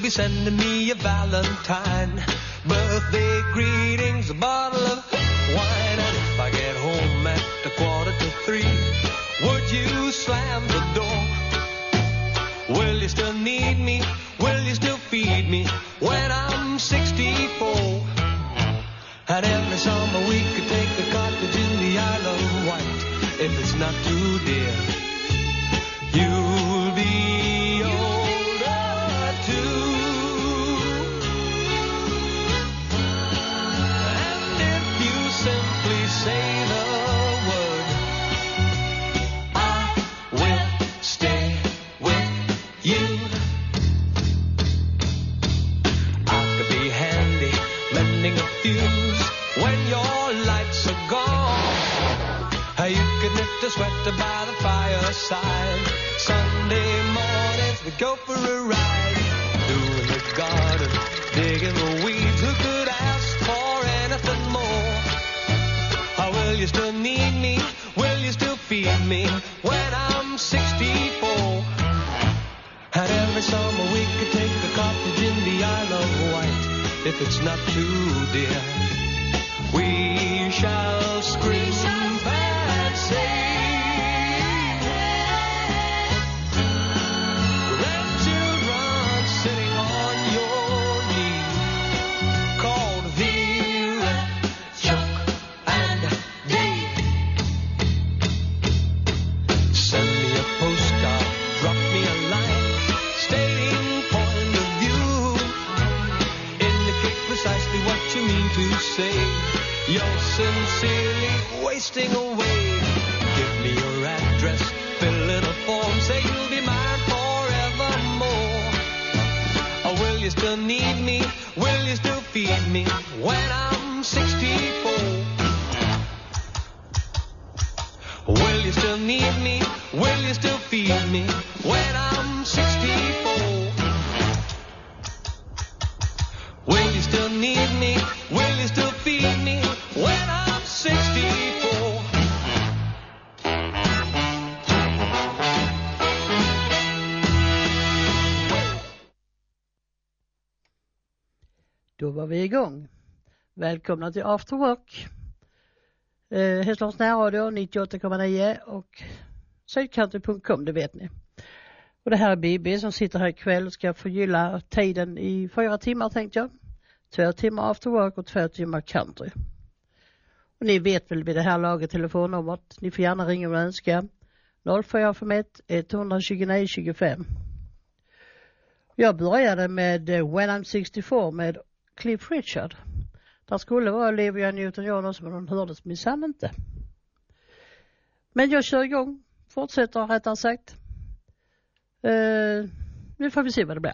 be sending me a Valentine. Birthday greetings, a bottle of wine. And if I get home at 2:45, would you slam the door? Will you still need me? Will you still feed me when I'm 64? And every summer we could take a cottage in the Isle of Wight. If it's not too dear, you'll be older too. And if you simply say the word, I will stay with you. I could be handy mending a fuse when your lights are gone. You could knit a sweater by the fireside. Sunday mornings we go for a ride. Doing the garden, digging the weeds. Who could ask for anything more? Or will you still need me? Will you still feed me when I'm 64? And every summer we could take a cottage in the Isle of Wight. If it's not too dear, we shall scream and say, grandchildren sitting on your knee, called Vera, Chuck, and Dave. Send me a postcard, drop me a line, stating point of view. Indicate precisely what you mean to say. You're sincerely wasting away. Give me your address, fill in a form, say you'll be mine forevermore. Or will you still need me? Will you still feed me when I'm 64? Will you still need me? Will you still feed me when I'm 64? Will you still need me? Will you still feed me when I'm 64? Då var vi igång. Välkomna till After Work. Hässleholms närradio 98,9 och sydcountry.com, det vet ni. Och det här är Bibi som sitter här ikväll och ska förgylla tiden i 4 timmar tänkte jag. 2 timmar After Work och 2 timmar country. Och ni vet väl vid det här laget telefonnumret. Ni får gärna ringa och önska 0451 129 25. Jag började med When I'm 64 med Cliff Richard. Där skulle vara Olivia Newton-John också, men hon hördes minsann inte. Men jag kör igång. Fortsätter rättare sagt. Nu får vi se vad det blir.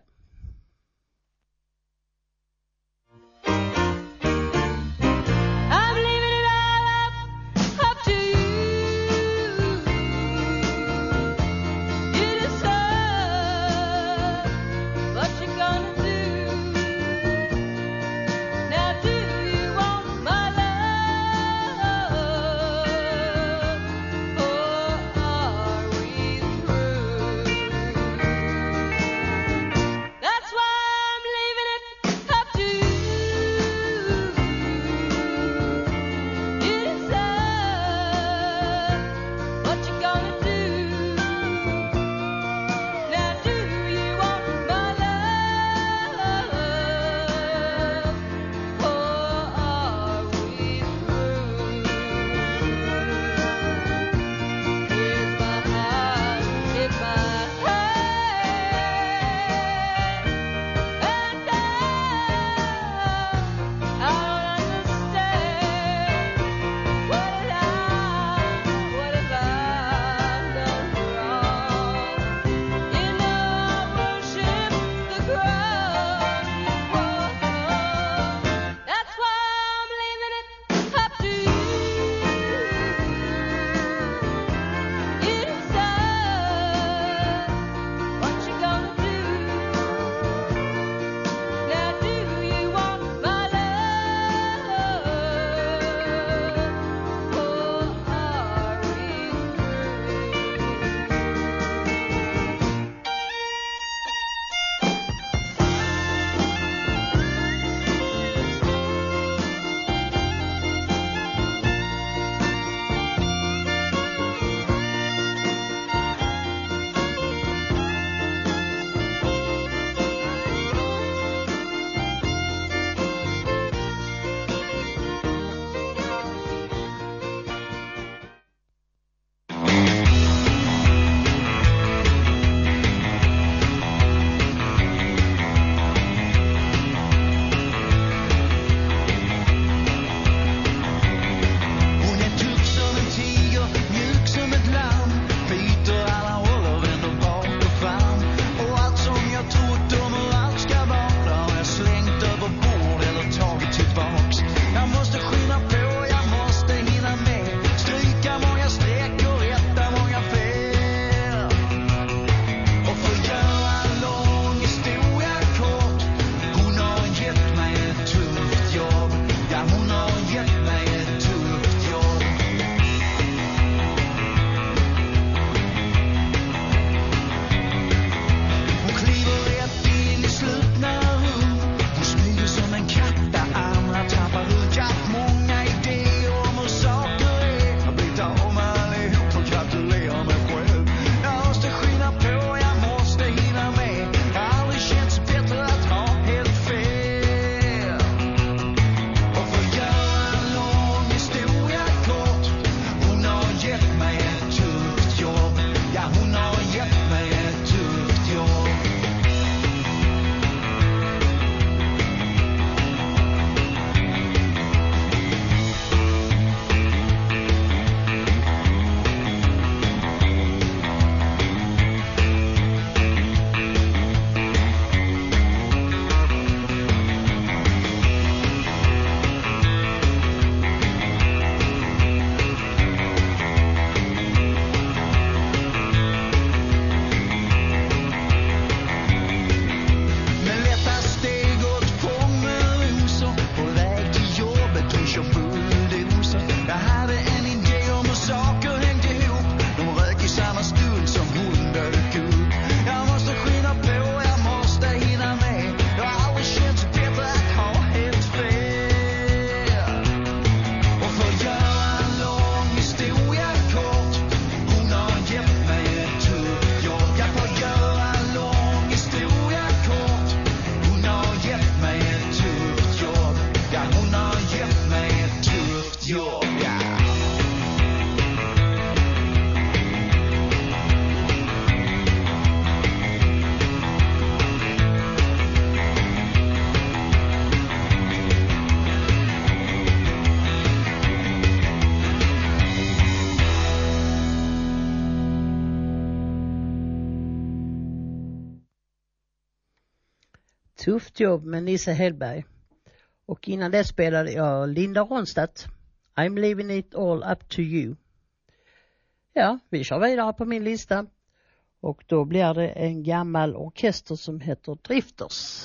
Tufft jobb med Nisse Hellberg. Och innan det spelade jag Linda Ronstadt. I'm leaving it all up to you. Ja, vi kör vidare på min lista. Och då blir det en gammal orkester som heter Drifters.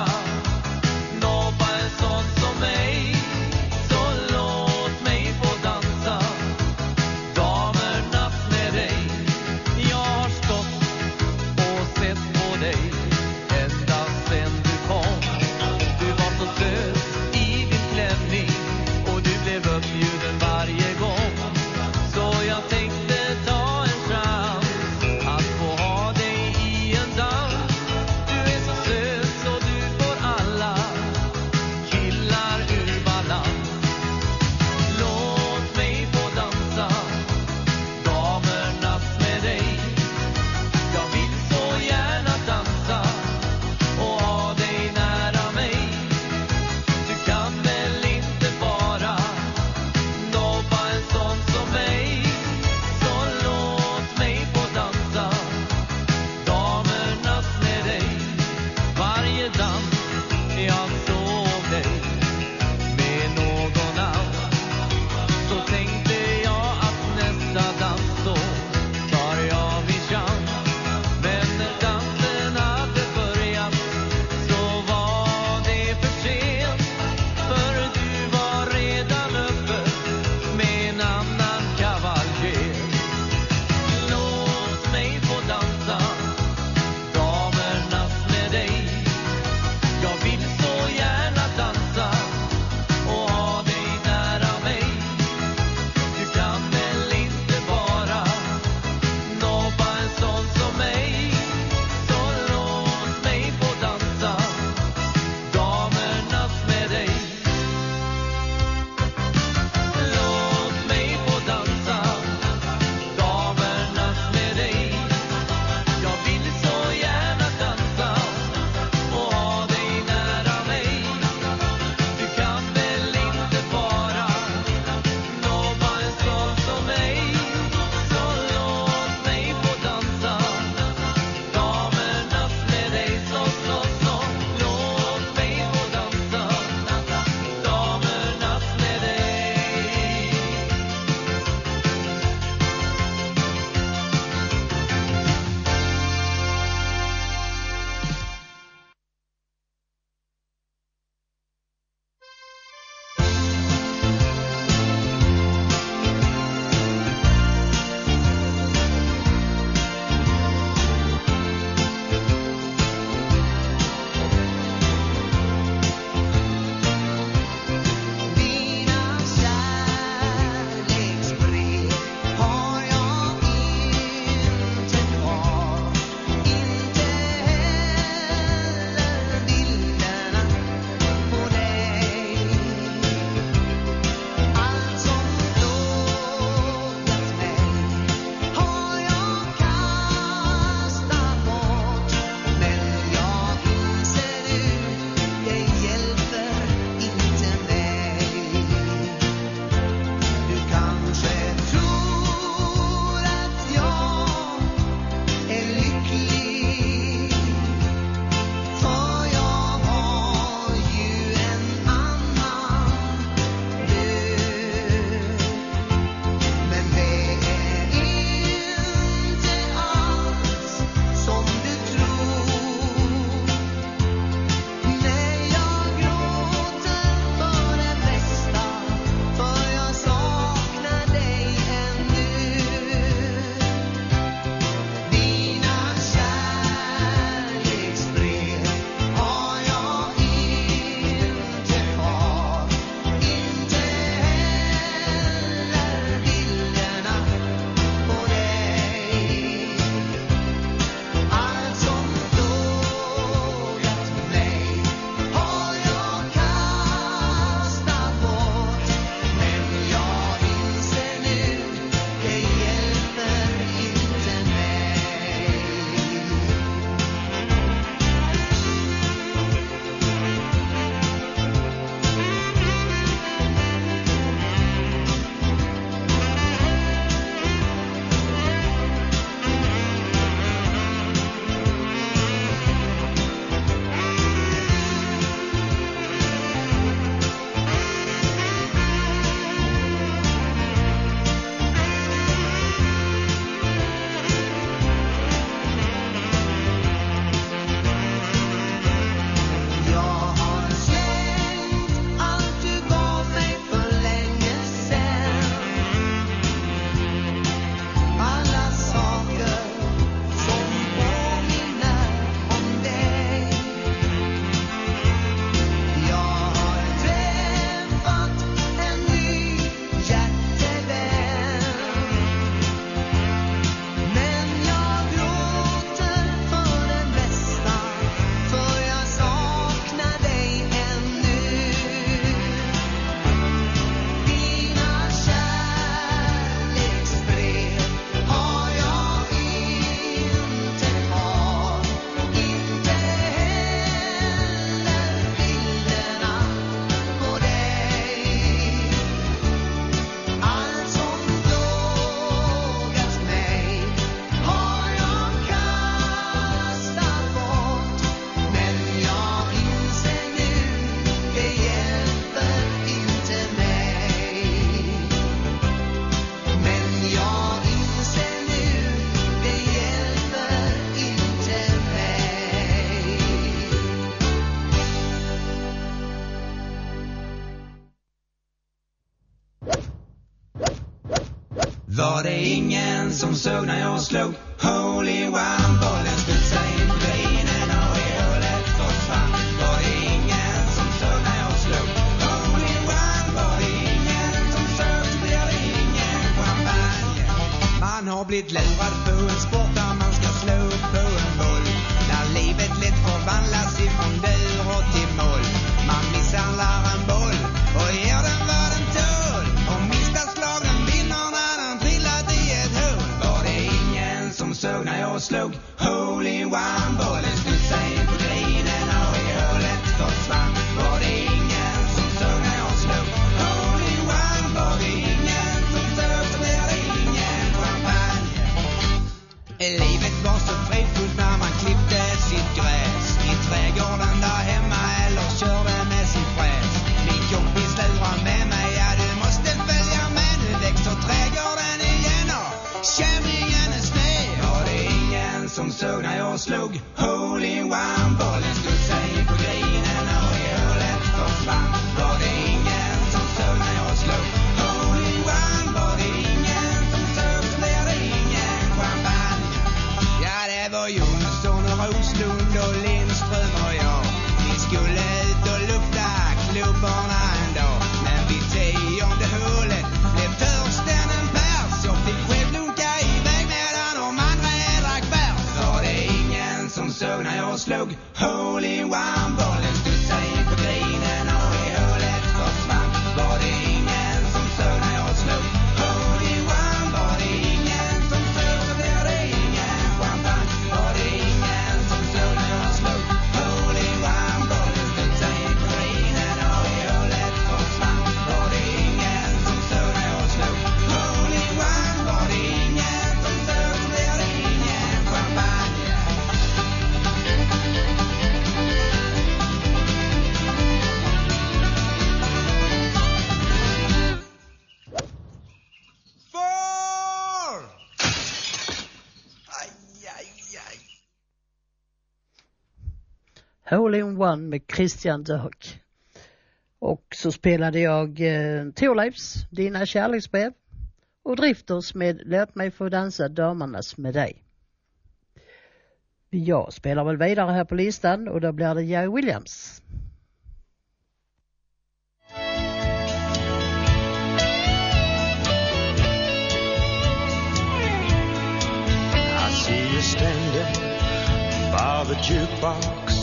Nobba en sån som mig, så låt mig få dansa. Var det ingen som såg när jag slog hole in one? Bollen studsade in på grinen och i hålet försvann. Var det ingen som såg när jag slog hole in one? Var det ingen som såg så blir det ingen champagne. Man har blivit lurad på en sport där man ska slå på en boll. När livet lätt förvandlas ifrån dur till mål. Man misshandlar en boll och ger den vad den tål. Och missar slagen vinner när den trillat i ett hål. Var det ingen som såg när jag slog hole in one? Bollen studsade in på grinen och i hålet försvann. Var det ingen som såg när jag slog hole in one? Var det ingen som såg så blir det ingen champagne. Livet var så fridfullt när man klippte sitt gräs i trädgården där hemma eller körde med sin fräs. Min kompis lurar med mig, ja du måste följa med. Nu växer trädgården igen och kämringen är sned. Var det ingen som såg när jag slog hole in one? Bollen studsade in på grinen och i hålet försvann. Var det ingen som såg när jag slog hole in one? Var det ingen som såg så blir det ingen champagne. Ja, det var Jonsson och Roslund och Lindström och jag. Vi skulle ut och lufta klubbarna en dag. Men vid 10:e hålet blev törsten en pärs. Och fick själv lunka iväg medan de andra drack bärs. Var det ingen som såg när jag slog hole in one? Bollen studsade in på grinen och i hålet försvann. Var det ingen som såg när jag slog hole in one? Var det ingen som såg så blir det ingen champagne. Var det ingen som såg när jag slog hole in one? Bollen studsade in på grinen och i hålet försvann. Var det ingen som såg när jag slog hole in one? Var det ingen som såg så blir det ingen champagne. Four! Aj, aj, aj. Hole in one med Christian Dörk. Och så spelade jag Thorleifs Dina kärleksbrev och Drifters med Låt mig få dansa damernas med dig. Jag spelar väl vidare här på listan och då blir det Jerry Williams. I see you standing by the jukebox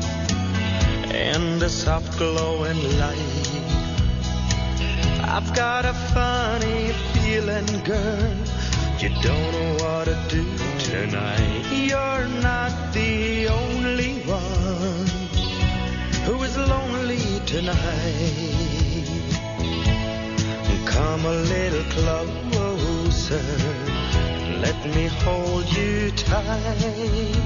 in the soft glowing light. I've got a funny feeling, girl, you don't know what to do tonight. You're not the only one who is lonely tonight. Come a little closer, let me hold you tight.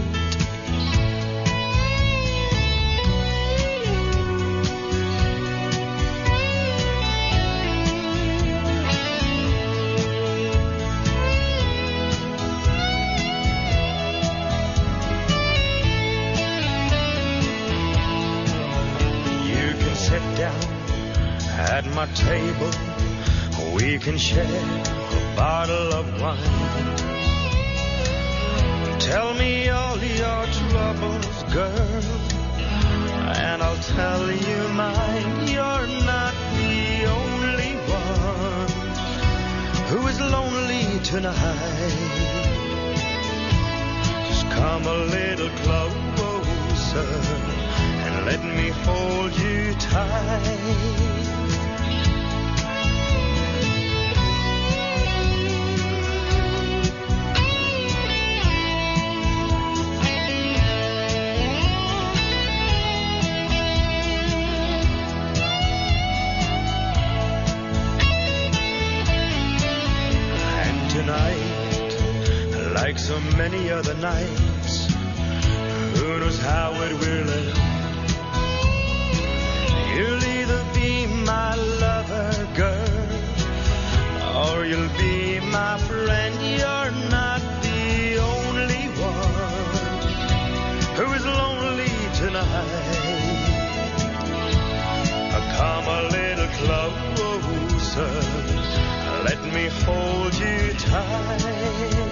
You can sit down at my table, we can share a bottle of wine. Tell me all your troubles, girl, and I'll tell you mine. You're not the only one who is lonely tonight. Just come a little closer and let me hold you tight. Tonight, like so many other nights, who knows how it will end. You'll either be my lover, girl, or you'll be my friend. You're not the only one who is lonely tonight. Come a little closer, let me hold you tight.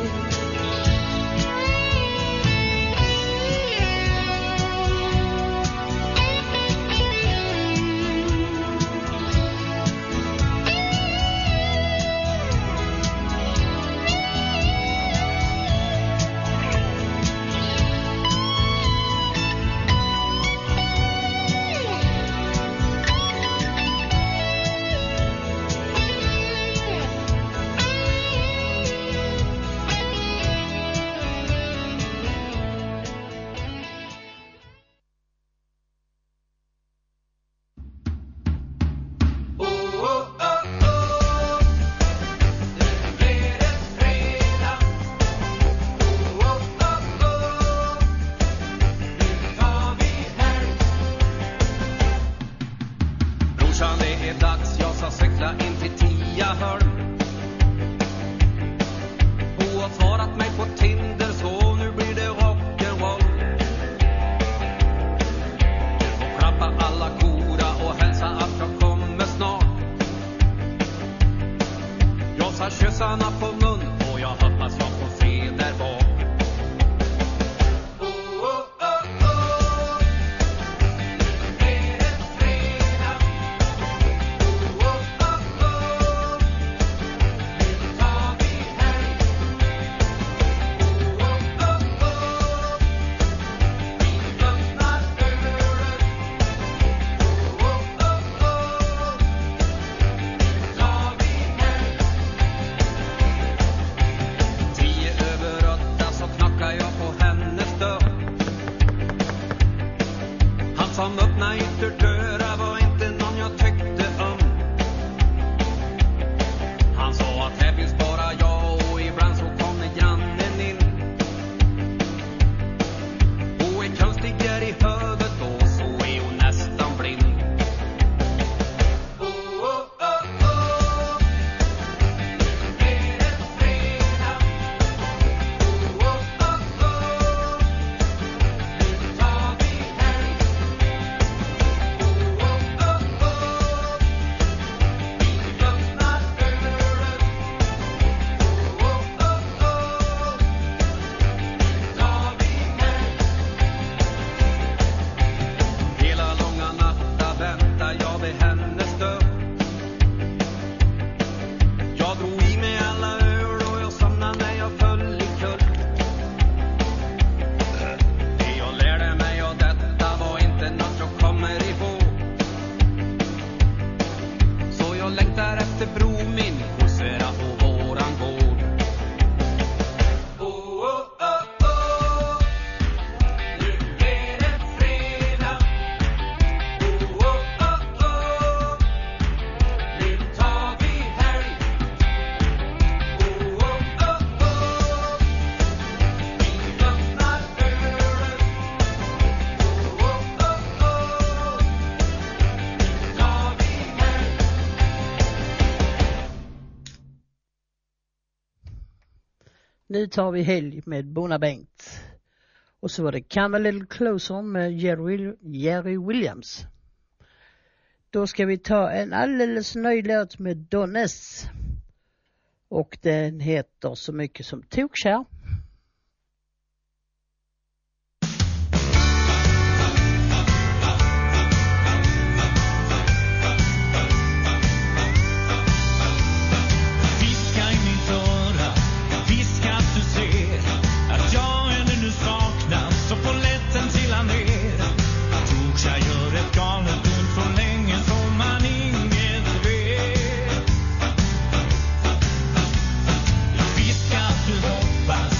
Nu tar vi helg med Bona Bengt. Och så var det Come a Little Closer med Jerry Williams. Då ska vi ta en alldeles ny låt med Donnes. Och den heter så mycket som Tokkär. Viska att du hoppas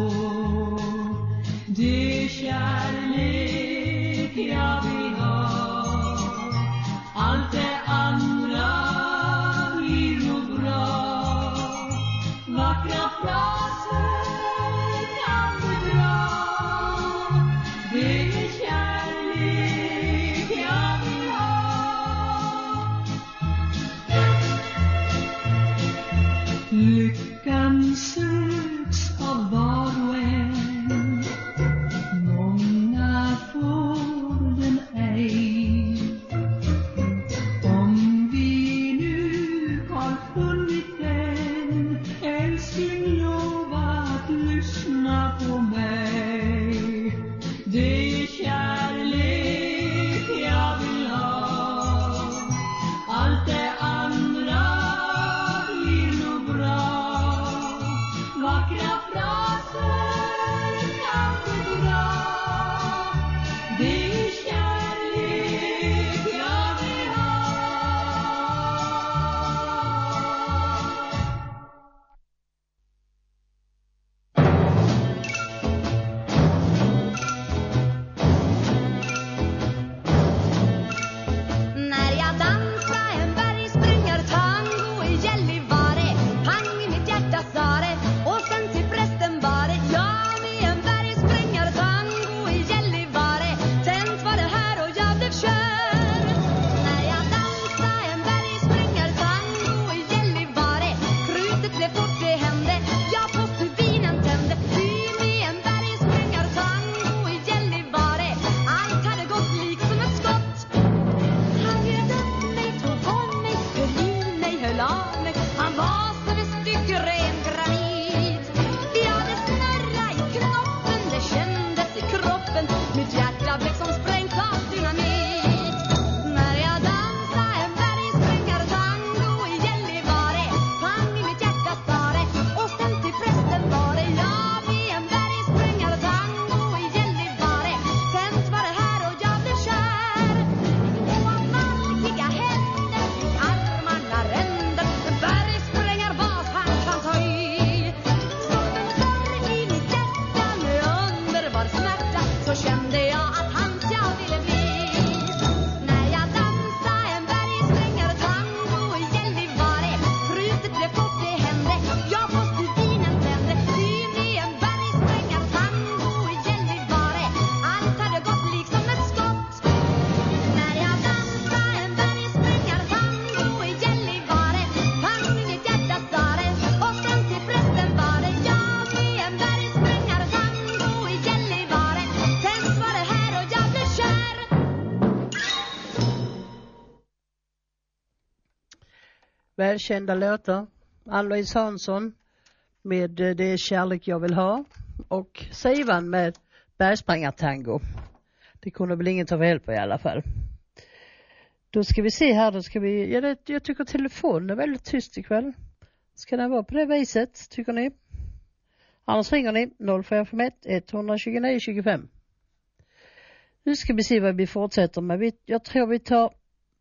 Det är kärlek jag vill ha. Allt det andra blir nog bra. Vackra fraser kan du dra. Det är kärlek jag vill ha. Lyckan söks av var och en. Många får den ej. Om vi nu har funnit den, älskling, lova att lyssna på mig. Det är kärlek jag vill ha. Allt det andra blir nog bra. Vackra fraser kan du dra. Det är kärlek jag vill ha. När jag dansar en bergssprängartango i Gällivare, pang i mitt hjärta sa det, och sen till prästen var det. Jag med en bergssprängartango i Gällivare, tänt var det här och jag blev kär. När jag dansar en bergssprängartango i Gällivare, krutet blev fort det hände, jag på stubinen tände. Vi med en bergssprängartango i Gällivare, allt hade gått lik som ett skott. Han bjöd upp mig, tog om mig, höll i mig, höll av mig. Han var som ett stycke ren granit. Vi hade snärra i knoppen, det kändes i kroppen. Mitt hjärta blev som sprängt av dynamit. När jag dansar en bergssprängartango i Gällivare, pang i mitt hjärta sa det, och sen till prästen var det. Jag med en bergssprängartango i Gällivare, tänt var det här och jag blev kär. Och av malkiga händer fick armarna ränder, en bergssprängar-bas han kan ta i. Som en sorg i mitt hjärta med underbar smärta, så kände jag att hans jag ville bli. När jag dansar en bergssprängartango i Gällivare, krutet blev fort det hände, jag på stubinen tände. Vi med en bergssprängartango i Gällivare, allt hade gått liksom ett skott. När jag dansar en bergssprängartango i Gällivare, pang i mitt hjärta sa det, och sen till prästen var det. Jag med en bergssprängartango i Gällivare, tänt var det här och jag blev kär. Välkända låtar. Ann-Louise Hansson med Det är kärlek jag vill ha, och Sivan med Bergssprängartango. Det kunde väl ingen ta väl på i alla fall. Då ska vi se här, jag tycker telefonen är väldigt tyst ikväll. Ska den vara på det viset, tycker ni? Annars ringer ni 0451 129 25. Nu ska vi se vad vi fortsätter med. Jag tror vi tar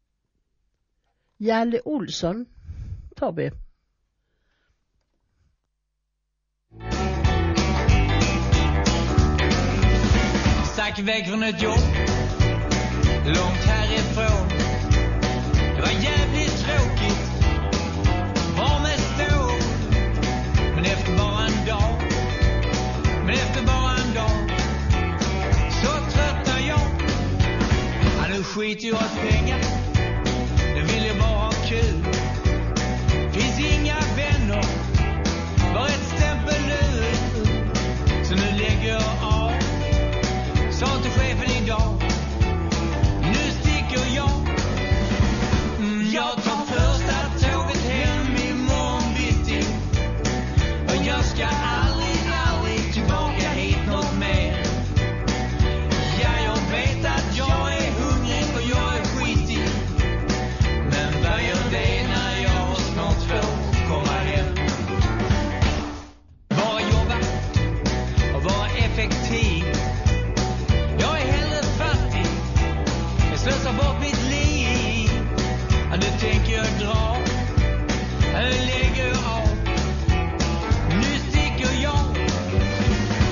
Jalle Olsson. Tar vi. Stack iväg från ett jobb långt härifrån. Det var jävligt tråkigt, var mest stå. Men efter bara en dag så tröttnar jag. Nu skiter jag åt pengar, det vill jag bara ha kul. Finns inga vänner, bara ett stämpel nu. Så nu lägger jag av, sa till chefen idag. Nu sticker jag. Jag tar första tåget hem imorgon bitti. Och jag ska aldrig tillbaka hit något mer. Ja, jag vet att jag är hungrig och jag är skitig. Men vad gör det när jag snart får komma hem? Bara jobba och vara effektiv. Jag är hellre fattig, jag slösar bort mitt liv. Ja, nu tänker jag dra, nu lägger jag av. Nu sticker jag.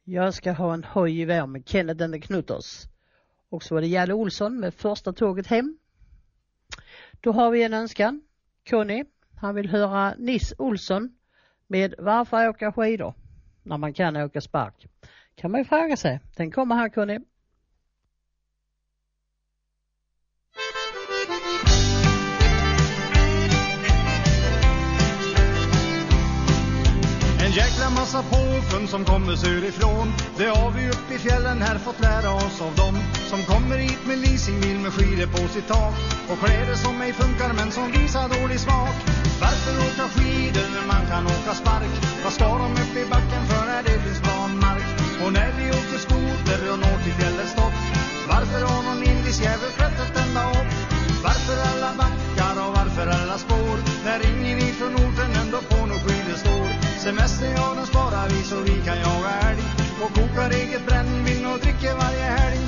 Jag ska ha en hoj i värme med Kenneth and the Knutters. Och så var det Jalle Olsson med Första tåget hem. Då har vi en önskan. Conny, han vill höra Nils Olsson med Varför åka skidor när man kan åka spark. Kan man ju fråga sig. Den kommer här, Conny. En jäkla massa påfund som kommer söderifrån. Det har vi uppe i fjällen här fått lära oss av dem som kommer hit med leasingbil med skidor på sitt tak och kläder som ej funkar men som visar dålig smak. Varför åka skidor när man kan åka spark? Vad ska de upp i backen för när det finns banmark? Och när vi åker skoter och når till fjällets topp, varför har någon indisk jävel klättrat ända upp? Varför alla backar och varför alla spår när ingen ifrån orten ändå på någon skidor står? Semester, ja, den sparar vi så vi kan jaga älg och kokar eget brännvin och dricker varje helg.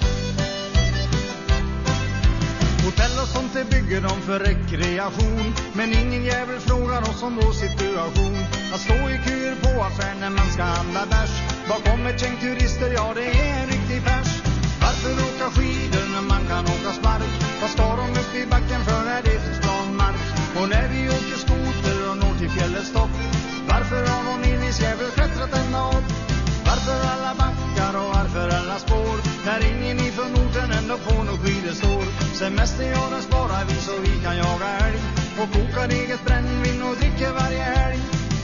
Hotell och sånt det bygger de för rekreation, men ingen jävel frågar oss om vår situation. Att stå i kur på affären när man ska handla bärs, bakom ett gäng turister, ja det är en riktig pers. Varför åka skidor när man kan åka spark? Vad ska de upp i backen för när det finns planmark? Och när vi åker skoter och når till fjällets topp, varför har någon indisk jävel klättrat ända upp? Varför alla backar och varför alla spår när ingen ifrån orten ändå på någon skidor står? Semester, ja, den sparar vi så vi kan jaga älg och kokar eget brännvin och dricker varje helg.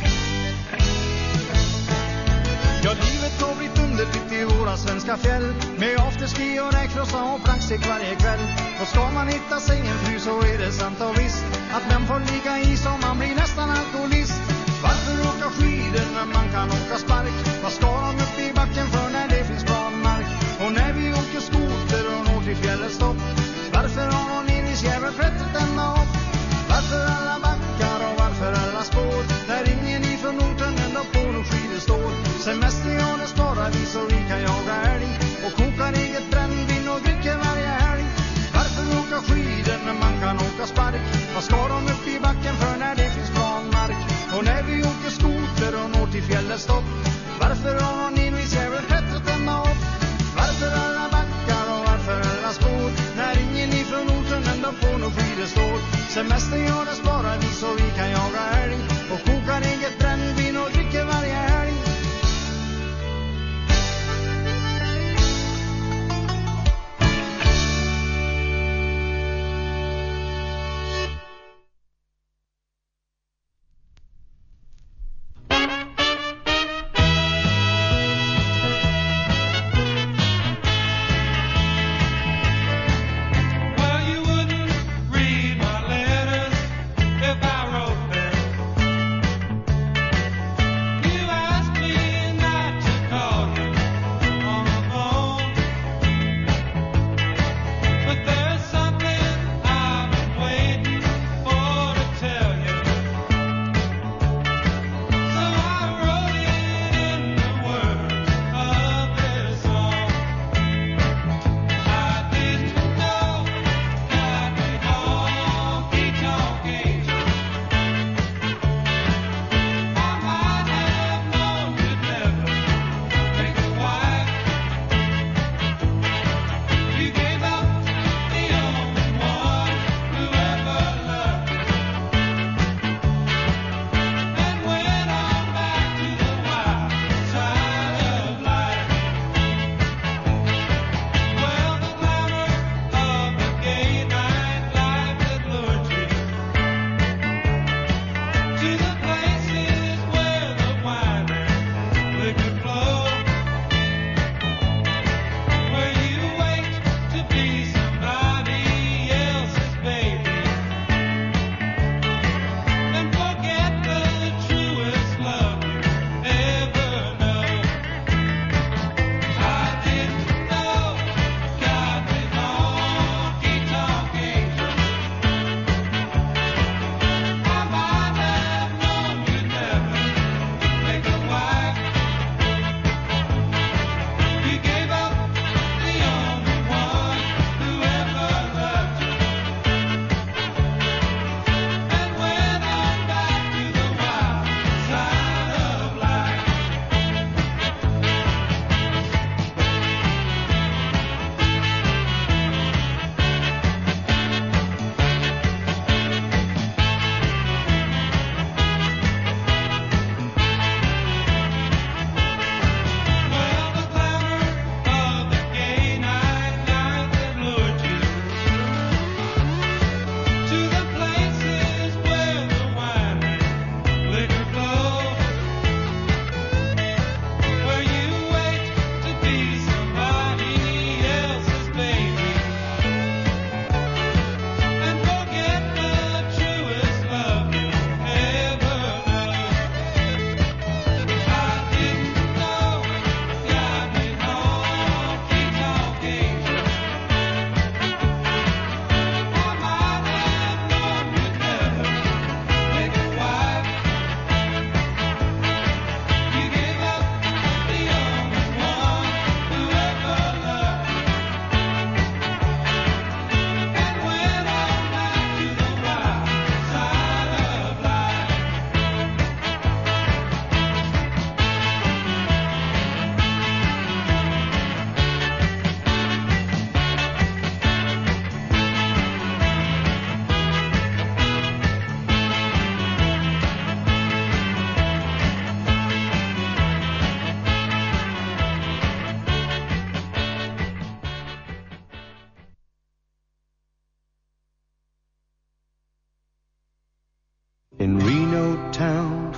Ja, livet har blivit underligt i våra svenska fjäll med afterski och räkrossa och plankstick varje kväll. Och ska man hitta sig en fru så är det sant och visst att den får ligga i så man blir nästan alkoholist. Varför åka skidor när man kan åka spark? Vad ska de upp i backen för när det finns banmark? Och när vi åker skoter och når till fjällets topp, varför har någon indisk jävel klättrat ända upp? Varför alla backar och varför alla spår när ingen ifrån orten ändå på någon skidor står? Semester, ja, det sparar vi så vi kan jaga älg och kokar eget brännvin och dricker varje helg. Varför åka skidor när man kan åka spark? Vad ska de upp i backen för när det finns planmark?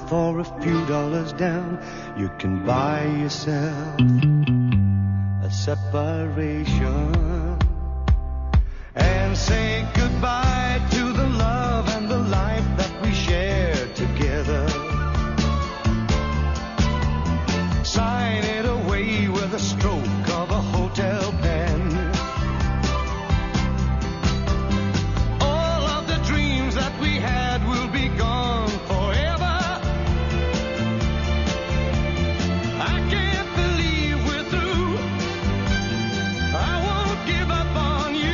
for a few dollars down, you can buy yourself a separation and say goodbye to the love and the life that we shared together. Sign it away with a stroke of a hotel pen. All of the dreams that we had will be gone forever. I can't believe we're through. I won't give up on you.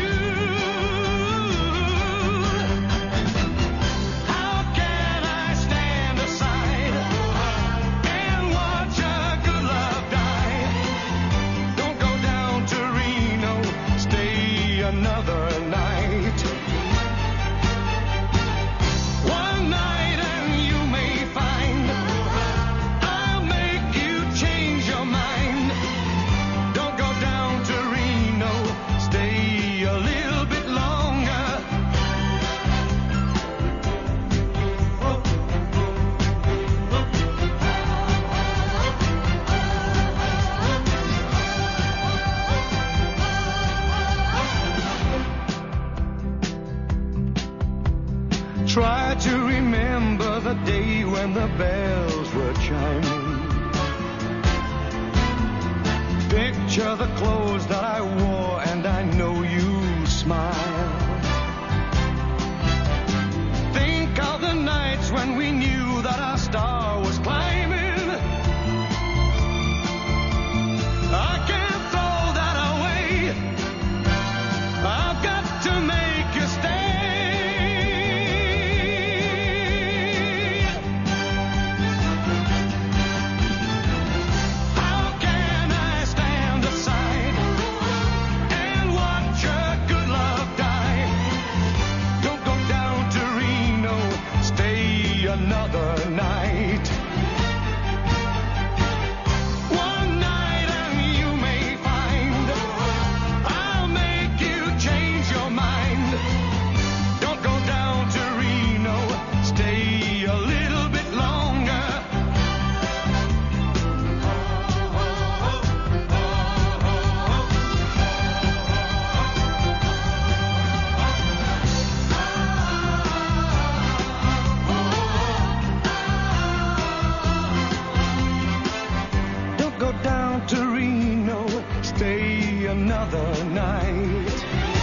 How can I stand aside and watch a good love die? Don't go down to Reno, stay another night. One night and you may find I'll make you change your mind. Don't go down to Reno, stay a little bit longer. Try to remember the day when the bells were chiming. Picture the clothes that I wore and I know you smile. Think of the nights when we knew that our star was climbing. I can't throw that away. I've got to make you stay. How can I stand aside and watch a good love die? Don't go down to Reno, stay another night. One night and you may find I'll make you change your mind. Don't go down to Reno, stay a little bit longer. Don't go down to Reno, stay another night.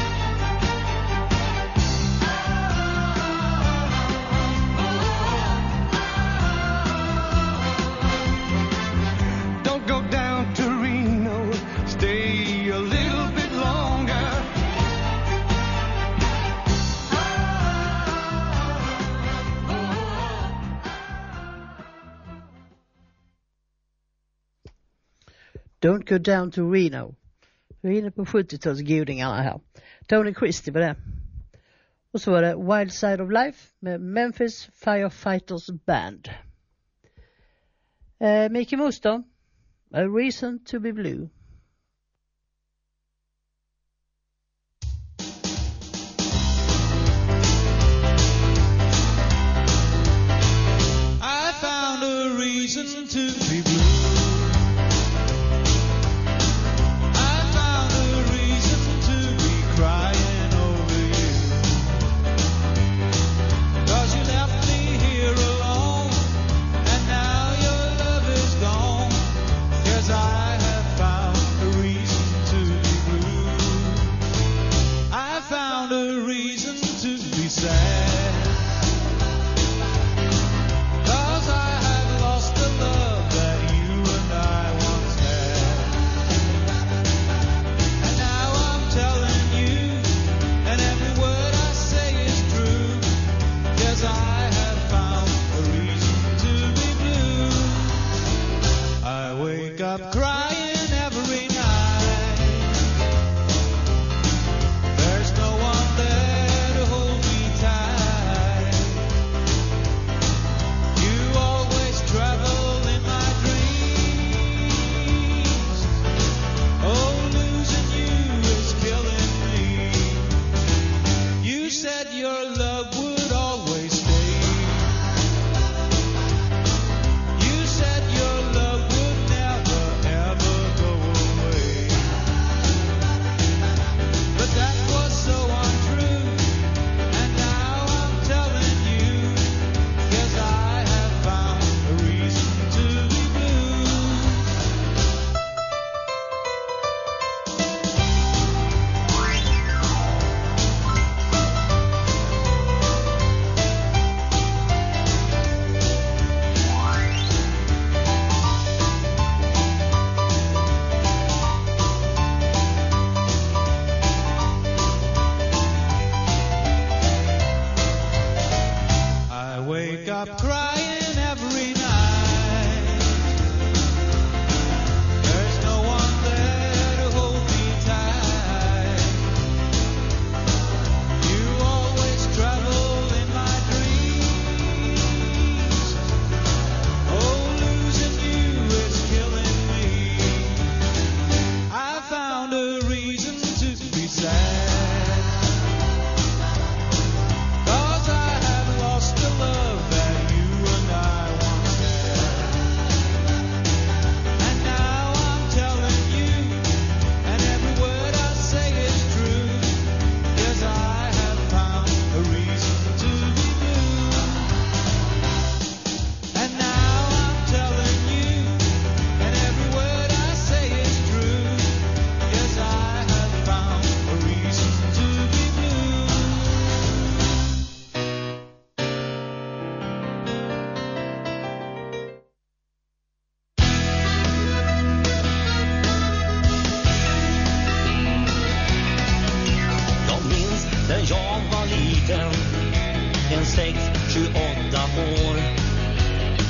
Don't go down to Reno, stay a little bit longer. Don't go down to Reno. Vi är inne på 70-talsgodingarna här. Tony Christie var det. Och så var det Wild Side of Life med Memphis Firefighters Band. Mickey Mouse då? A Reason to be Blue. I found a reason to be blue. I found a reason to be crying over you. 'Cause you left me here alone, and now your love is gone. 'Cause I have found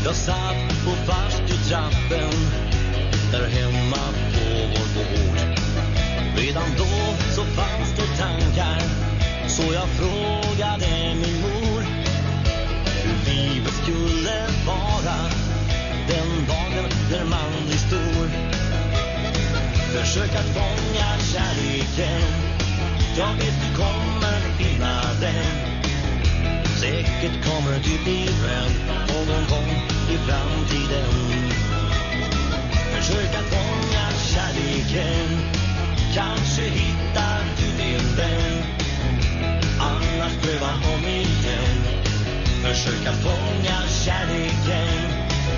Jag satt på farstutrappen där hemma på vår gård. Redan då så fanns det tankar, så jag frågade min mor hur livet skulle vara den dagen när man blir stor. Försök att fånga kärleken, jag vet du kommer finna den. Säkert kommer du bli rädd någon gång i framtiden. Försök att fånga kärleken, kanske hittar du din vän. Annars pröva om igen. Försök att fånga kärleken.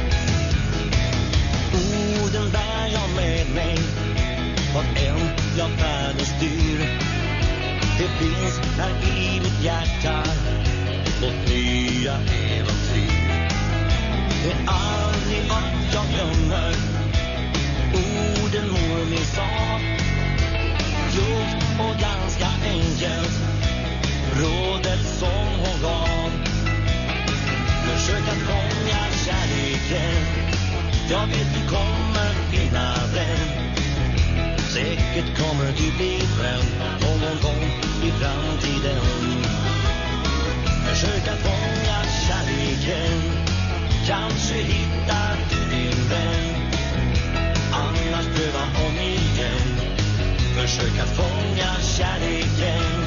Orden bär jag med mig, vad än jag färden styr. Det finns här i mitt hjärta och nya äventyr. Det är aldrig att jag glömmer orden mor min sa. Klokt och ganska enkelt, rådet som hon gav. Försök att fånga kärleken, jag vet du kommer finna den. Säkert kommer du bli vän någon gång i framtiden. Försök att fånga kärleken, kanske hittar du din vän. Annars pröva om igen. Försök att fånga kärleken.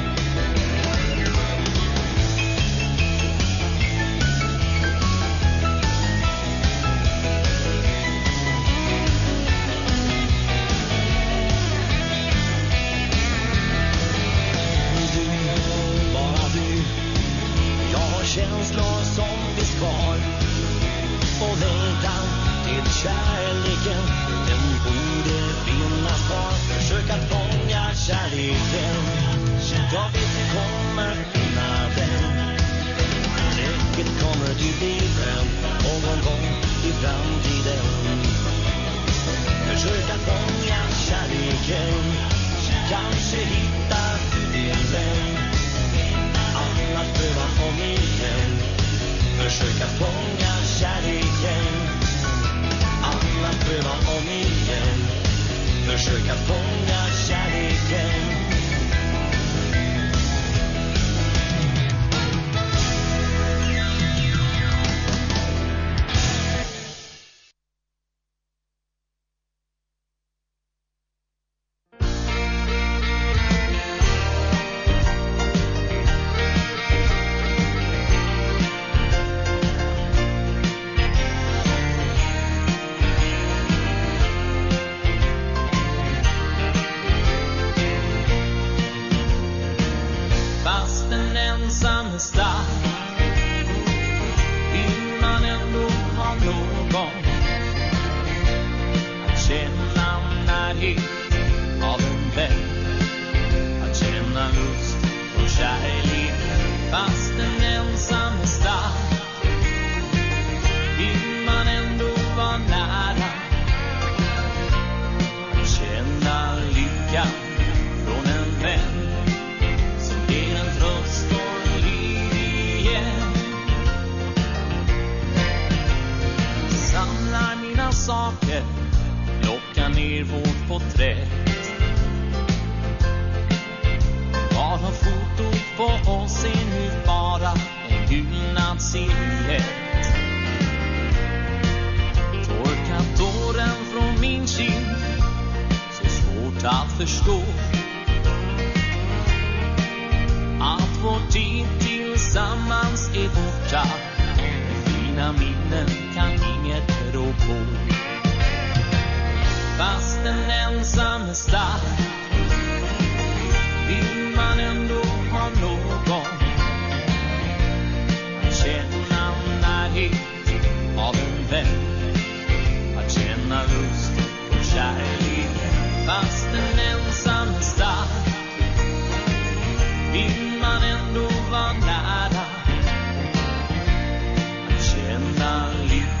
Känslor som finns kvar och längtan till kärleken, den borde finnas kvar. Försök att fånga kärleken, jag vet du kommer finna den. Säkert kommer du bli vän någon gång i framtiden. Försök att fånga kärleken, kanske hittar du din vän. Annars pröva om igen. Försök att fånga kärleken. Annars pröva om igen. Försök att fånga kärleken.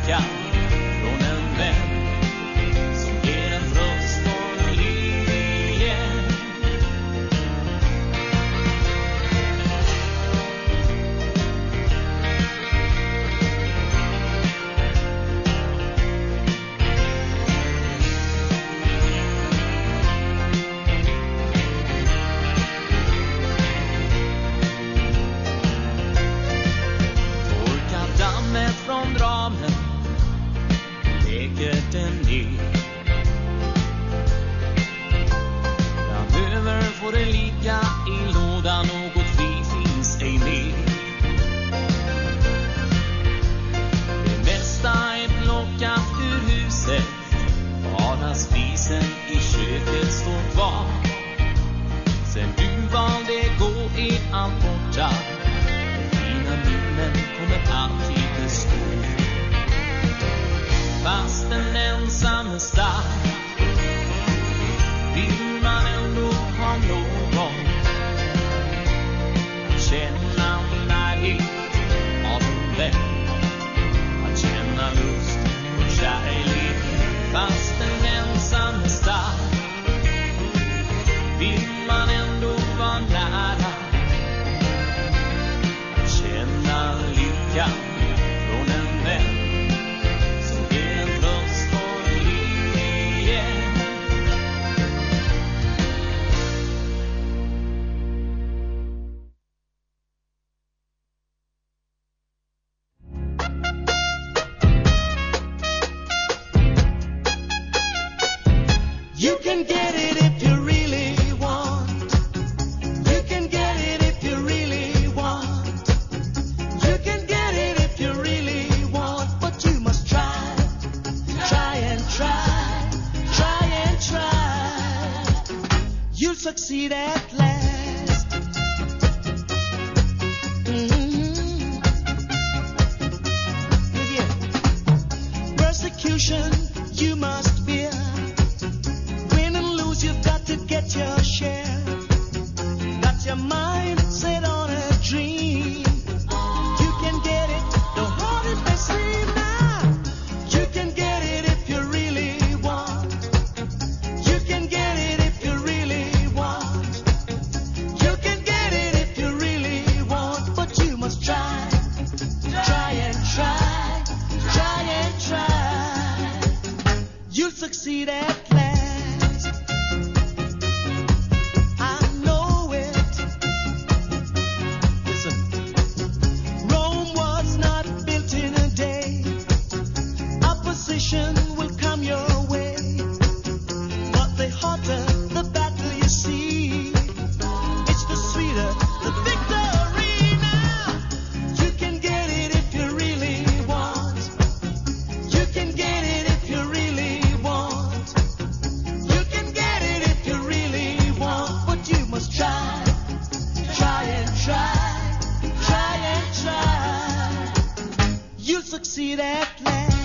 Från en vän som ger en tröst och liv. farten ner. Framöver får det ligga i lådan, något fel finns ej mer. Det mesta är plockat ur huset, bara spisen i köket står kvar. Sen du valde gå är allt borta, dina minnen kommer alltid bestå. Fast den ensam är stark, vill man ändå ha någon att känna närhet av en vän, att känna lust och kärlek. Fast den ensam är stark, vill man ändå vara nära, att känna lycka från en vän som ger en tröst och liv. You can get it if you really want. You can get it if you really want. You can get it if you really want. But you must try. Try and try. Try and try. You'll succeed at last. Yeah. Persecution you must bear. Win and lose, you've got to get your share. Got your mind set on a dream. You can get it, the hard it may seem now. You can get it if you really want. You can get it if you really want. You can get it if you really want. But you must try. Try and try. Try and try. You'll succeed at last. I know it. Listen. Rome was not built in a day. Opposition will come your way. But the harder the battle you see, it's the sweeter the victory now. You can get it if you really want. You can get it if you really want. You can get it if you really want. But you must try. Try and try. Try and try. You'll succeed at last.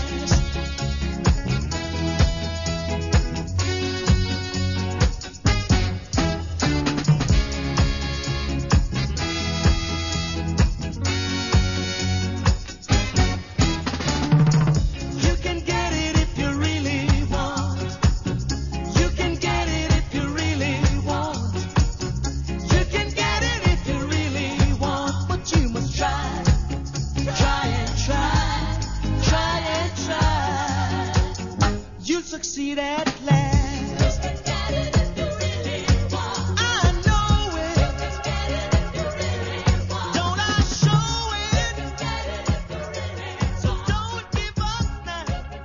You can get it if you really want. You can get it if you really want. You can get it if you really want. But you must try. Try and try. Try and try. You'll succeed at last. I know it. Don't I show it? So don't give up now.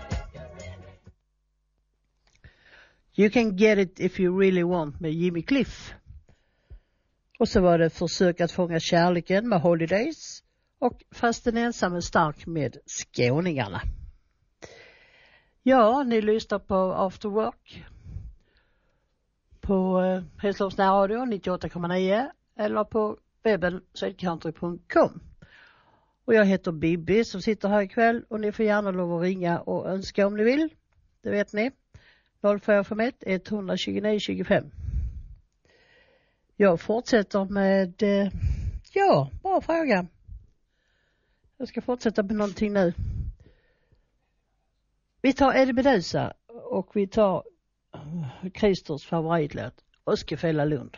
You can get it if you really want med Jimmy Cliff. Och så var det Försök att fånga kärleken med Holidays. Och Fast den ensam är stark med Skåningarna. Ja, ni lyssnar på After Work. På Hässleholms närradio 98,9 eller på webben sydcountry.com. Och jag heter Bibi som sitter här ikväll och ni får gärna lov att ringa och önska om ni vill. Det vet ni. 0451 129 25. Jag fortsätter med, bra fråga. Jag ska fortsätta med någonting nu. Vi tar Eddie Meduza och vi tar Christers favoritlåt, Åskefälla Lund.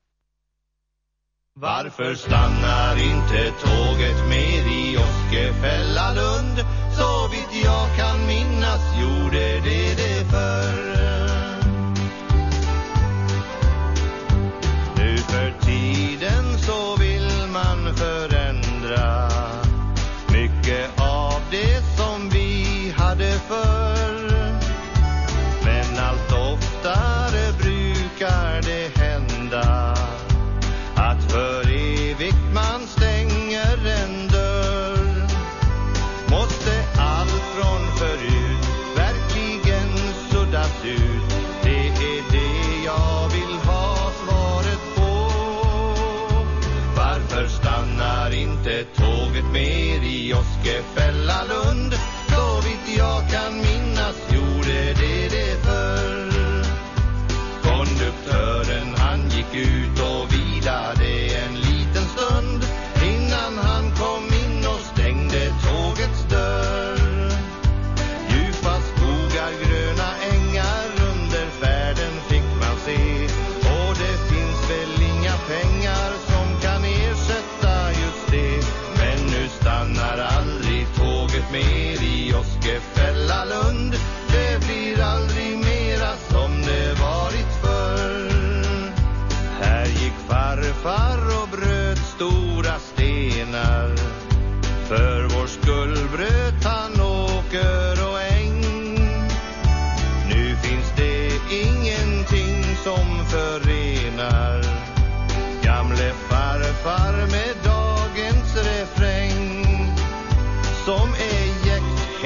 Varför stannar inte tåget mer i Åskefälla Lund? Så vitt jag kan minnas gjorde det förr. Nu för tiden så vill man förändra mycket av det som vi hade förr.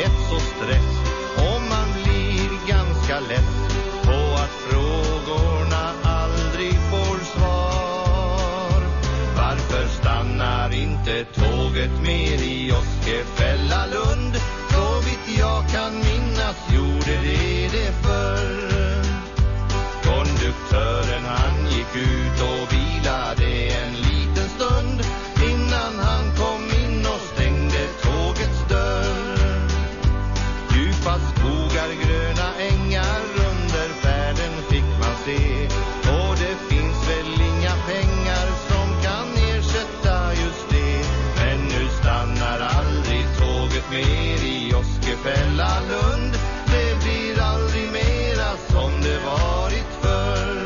hets och stress. Och man blir ganska less på att frågorna aldrig får svar. Varför stannar inte tåget mer i Åskefällalund? Så vitt jag kan minnas gjorde det förr. Konduktören han gick ut och vilade en liten stund innan han kom in och stängde tågets dörr. Djupa skogar, gröna ängar under färden fick man se. Och det finns väl inga pengar som kan ersätta just det. Men nu stannar aldrig tåget mer i Åskefällalund. Det blir aldrig mera som det varit förr.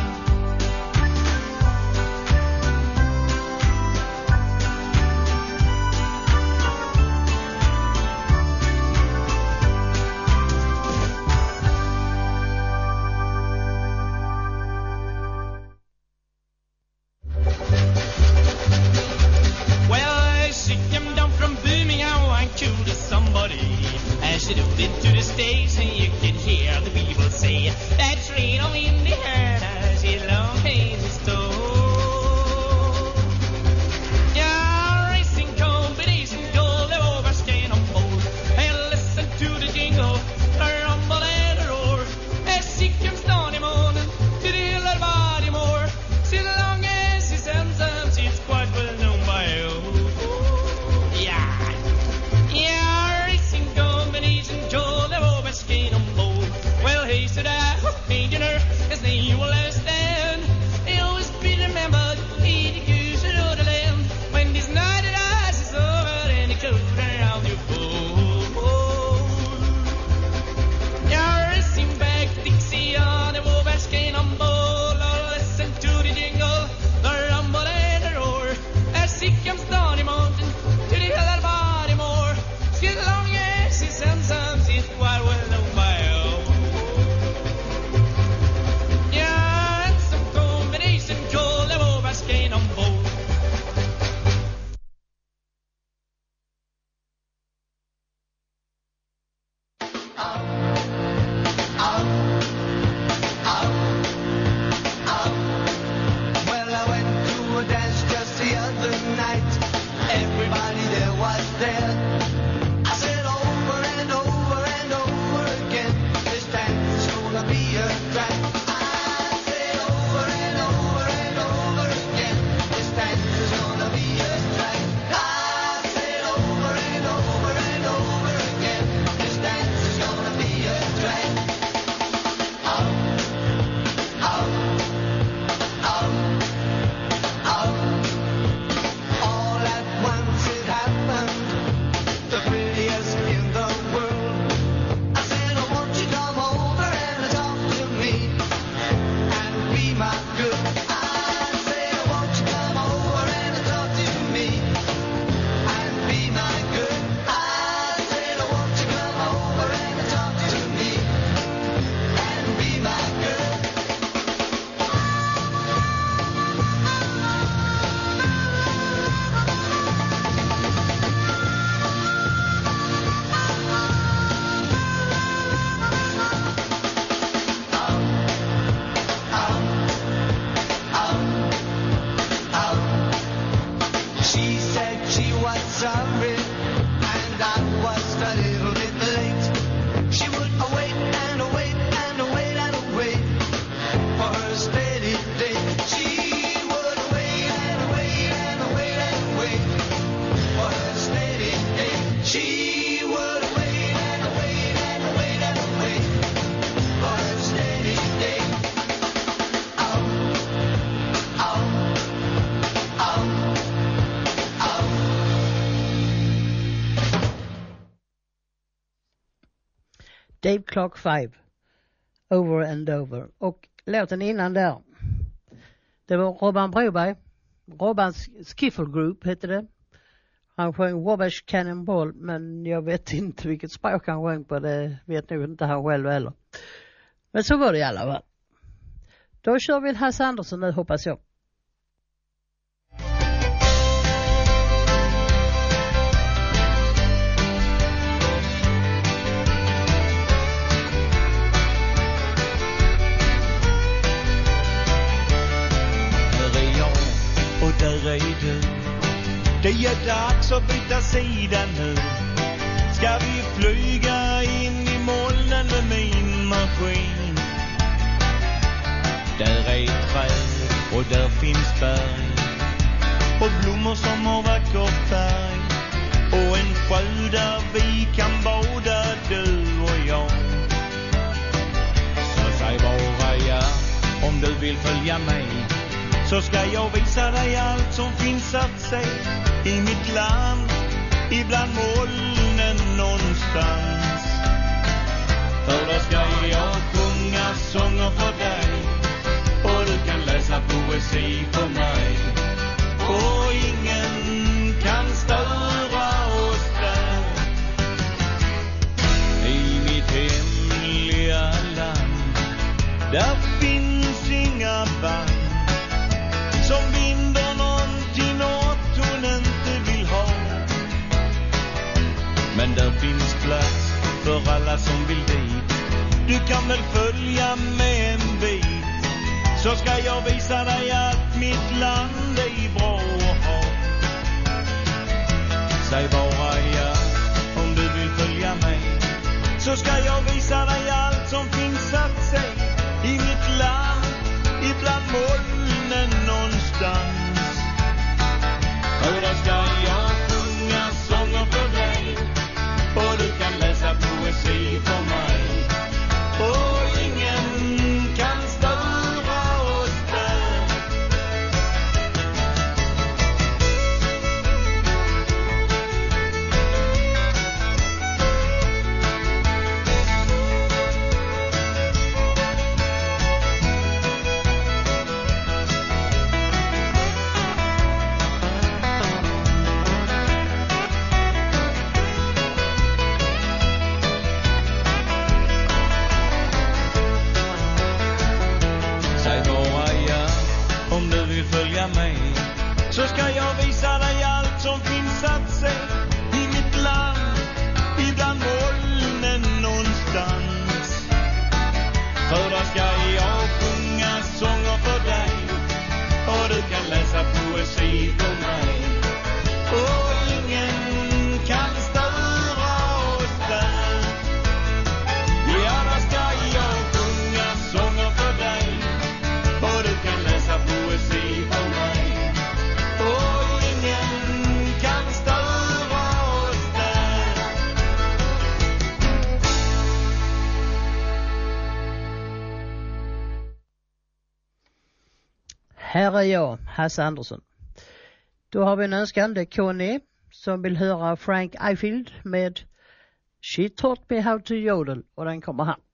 Well, she came down from Birmingham and killed somebody. And she'd have been to the States, and you could hear the people say that train of Indiana, she long hands stole. Yeah, racing combination, gold over skin on board. And listen to the jingle, the rumble and the roar. As she comes down the morning to the hill of Baltimore. She's long as she's handsome, she's quite well known by all. Yeah, yeah, racing combination, gold over skin on board. Well, he said, engineer, his name will last stand. He always be remembered, he the goose of the land. When this night of ice is over and he goes down your boat. Yeah, racing back Dixie on the over skin on board. Listen to the jingle, the rumble and the roar. As he comes down the mountain to the hill of Baltimore. She's long as she's handsome, she's quite well known by all. Yeah, and some combination gold over skin on board. Well, I went to a dance just the other night. Everybody there was there. I said over and over and over again, this dance is gonna be a drag. I said over and over and over again, this dance is gonna be a drag. I said over and over and over again, this dance is gonna be a drag. Out, out, out, out. All at once it happened, the prettiest in the world. I said, oh, won't you come over and talk to me and be my girl? I said, oh, won't you come over and talk to me and be my girl? I said, oh, won't you come over and talk to me and be my girl? She said she was sorry, and I was a little bit late. She would wait and wait and wait and wait for her steady day. She would wait and wait and wait and wait for her steady day. She would wait and wait and wait and wait for her steady day. Out, out, out. Dave Clark 5, Over and Over. Och låten innan där, det var Robban Broberg. Robbans Skiffle Group hette det. Han sjöng Wabash Cannonball, men jag vet inte vilket språk han sjöng på. Det vet nog inte han själv heller. Men så var det i alla fall. Då kör vi Hasse Andersson nu, hoppas jag. dags att byta sida nu. Ska vi flyga in i molnen med min maskin. Där är träd och där finns berg och blommor som har vacker färg och en sjö där vi kan bada, du och jag. Så säg bara ja om du vill följa mig, så ska jag visa dig allt som finns att se i mitt land, ibland molnen någonstans. För då ska jag sjunga sånger för dig och du kan läsa poesi för mig. Och ingen kan störa oss där. I mitt hemliga land, där finns inga band som binder någon till något hon inte vill ha. Men där finns plats för alla som vill dit. Du kan väl följa med en bit, så ska jag visa dig att mitt land är bra att ha. Säg bara ja om du vill följa mig, så ska jag visa dig allt som finns att se i mitt land, ibland molnen någonstans. För då ska jag sjunga sånger för dig och du kan läsa poesi för mig. Och ingen kan störa oss där. Så ska jag visa dig allt som finns att se i mitt land, ibland molnen någonstans. För då ska jag sjunga sånger för dig och du kan läsa poesi för mig. Och ingen kan störa oss där. Ja, då ska jag sjunga sånger för dig och du kan läsa poesi för mig. Här är jag, Hasse Andersson. Då har vi en önskan, det är Connie som vill höra Frank Ifield med She Taught Me How to Yodel, och den kommer här.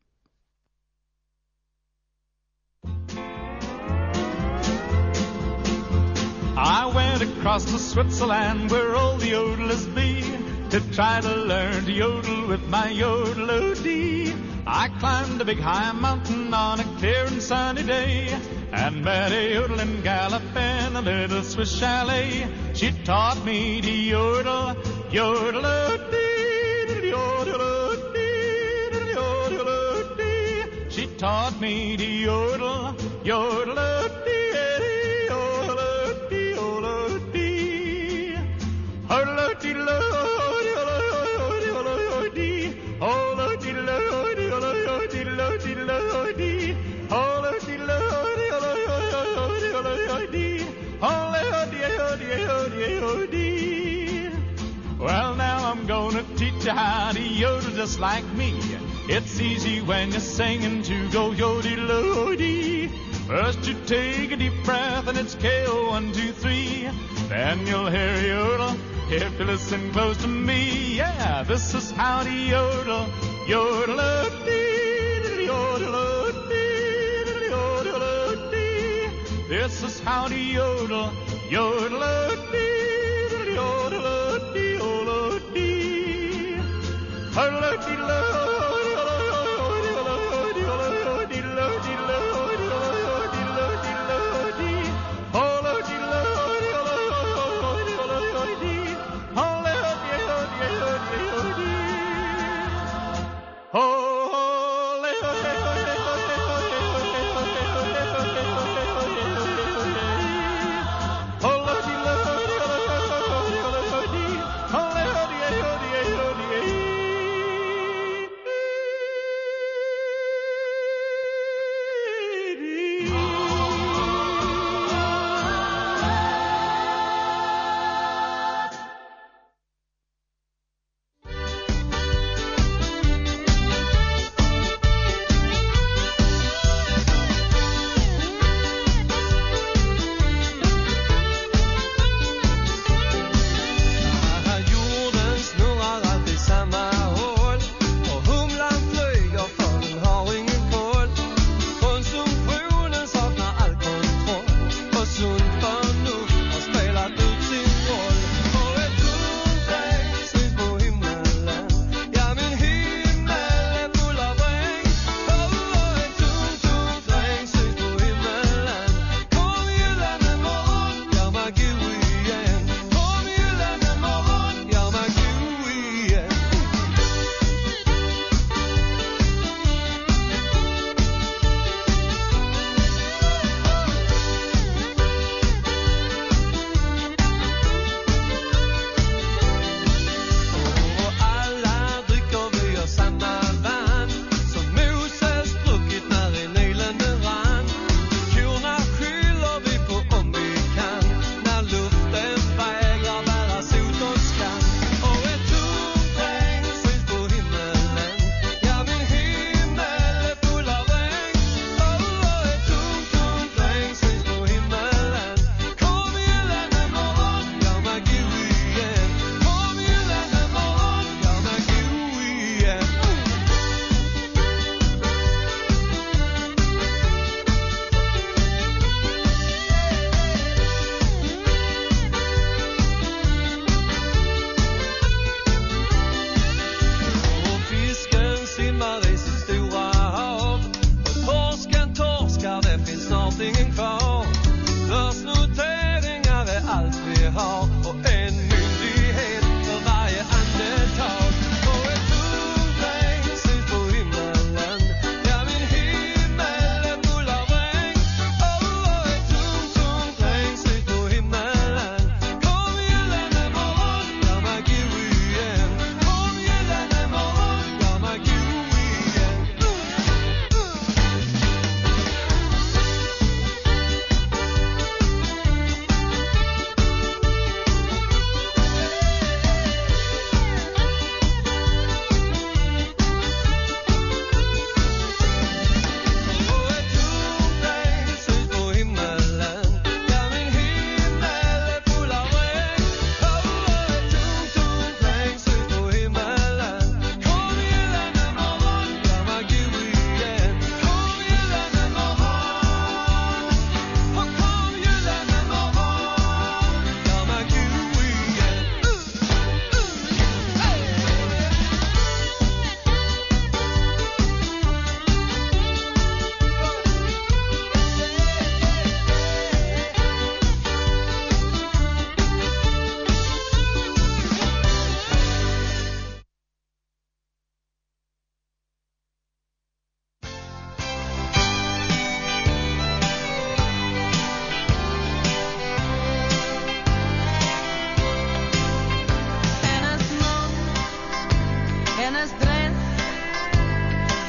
I went across to Switzerland where all the yodelers be to try to learn to yodel with my yodel-o-dee. I climbed a big high mountain on a clear and sunny day and met a yodeling gal up in a little Swiss chalet. She taught me to yodel, yodel-o-dee, yodel-o-dee, yodel-o-dee. She taught me to yodel, yodel-o-dee. Well, now I'm gonna teach you how to yodel just like me. It's easy when you're singing to go yodel-o-dee. First you take a deep breath and it's KO 1, 2, 3. Then you'll hear a yodel if you listen close to me. Yeah, this is how to yodel, yodel-o-dee, yodel-o-dee, yodel-o-dee. This is how to yodel, yodel-o-dee, yodel-o-dee, yodel-o-dee.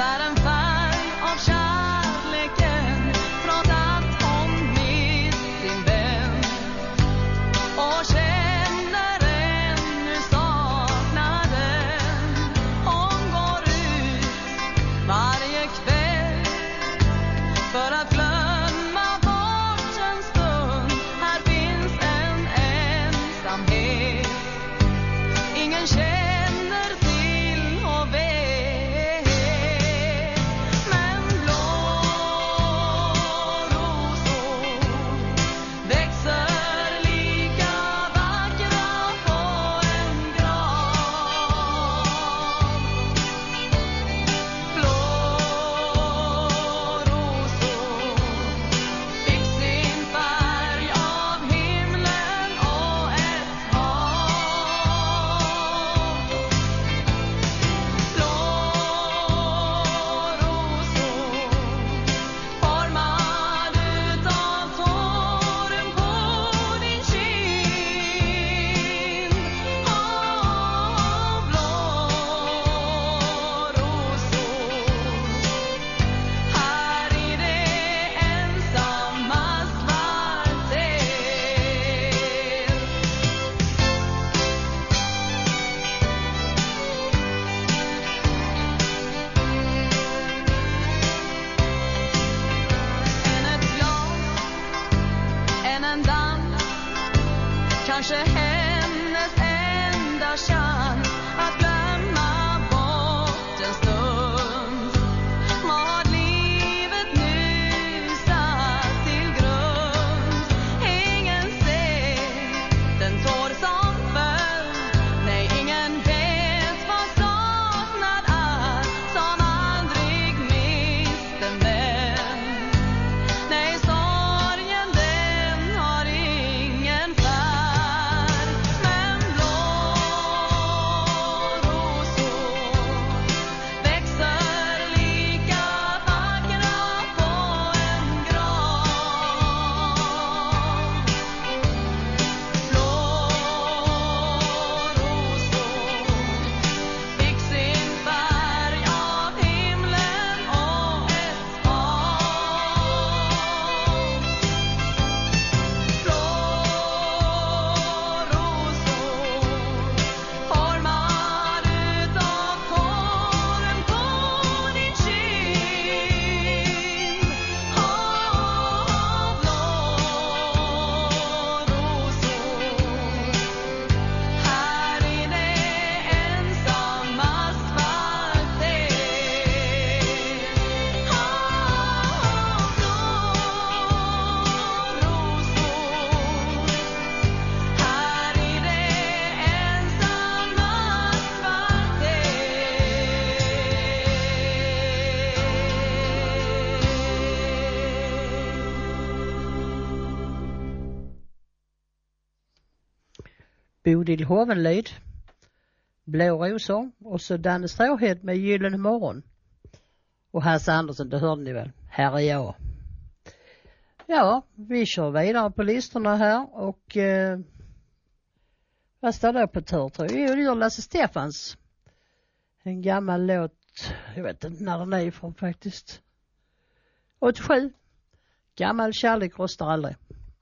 är en färg av kärleken trots att hon mist sin vän och känner ännu saknaden. Hon går ut varje kväll för att glömma bort en stund. Här finns en ensamhet ingen känner till och vet. Men blå rosor växer lika vackra på en grav. Blå rosor fick sin färg av himlen och ett hav. Blå rosor formad utav tåren på din kind. Blå rosor här i det ensamma svartet. Än ett glas, än en dans, kanske hennes enda chans att glömma bort en stund. Vad har livet nu satt till grund? Ingen ser den tår som föll. Nej, ingen vet vad saknad är som aldrig mist en vän. Nej, sorgen den har ingen färg. Men blå rosor växer lika vackra på en grav. Blå rosor fick sin färg av himlen och ett hav. Blå rosor formad utav tåren på din kind. Blå rosor här i det ensamma svartet. Blå rosor här i det ensamma Bodil Hovenlid, Blå rosor, och så Danne Stråhed med Gyllene morgon. Och Hasse Andersson, det hörde ni väl, här är jag. Ja, vi kör vidare på listorna här och vad står det på tur? Jo, det gör Lasse Stefans. En gammal låt, jag vet inte när den är ifrån faktiskt. 87. Gammal kärlek rostar aldrig.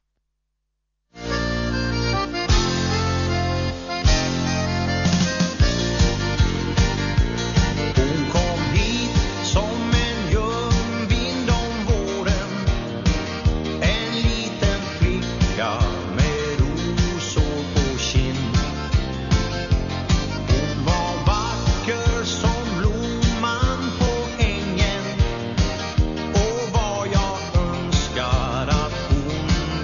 Hon kom hit som en ljum vind om våren. En liten flicka med rosor på kind. Hon var vacker som blomman på ängen. Och vad jag önskar att hon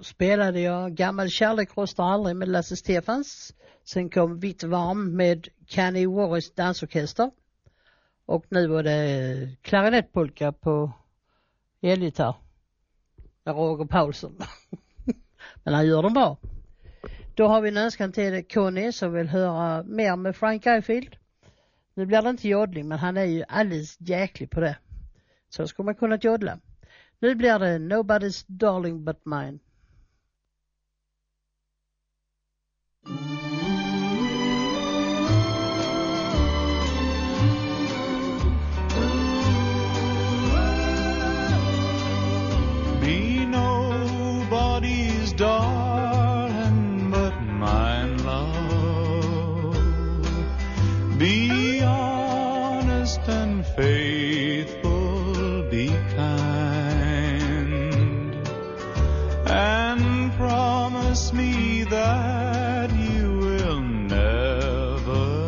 spelade jag Gammal kärlek rostar aldrig med Lasse Stefans. Sen kom Vitt varm med Kenny Warris dansorkester. Och nu var det klarinettpolka på elgitarr. Med Roger Paulsson. Men han gör dem bra. Då har vi en önskan till Conny som vill höra mer med Frank Ifield. Nu blir det inte jodling, men han är ju alldeles jäklig på det. Så ska man kunna jodla. Nu blir det Nobody's Darling But Mine. Be nobody's darling but mine, love. Be honest and faithful, be kind, and promise me that you will never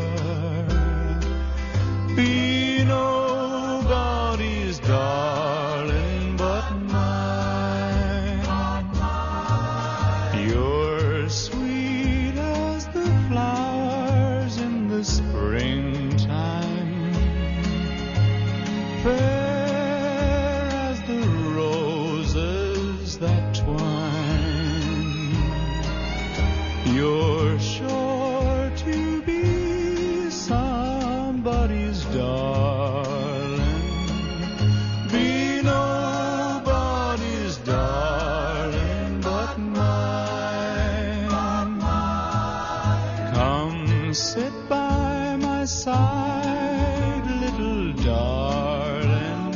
be nobody's darling but mine. You're sweet as the flowers in the springtime, fair as the roses that twine. You're sure to be somebody's darling. Be nobody's darling but mine. Come sit by my side, little darling.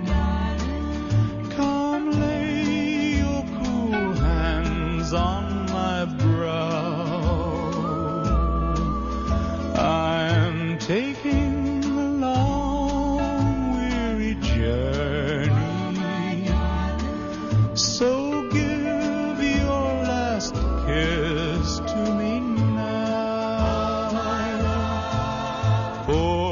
Come lay your cool hands on my brow. I'm taking a long, weary journey, so give your last kiss to me now. For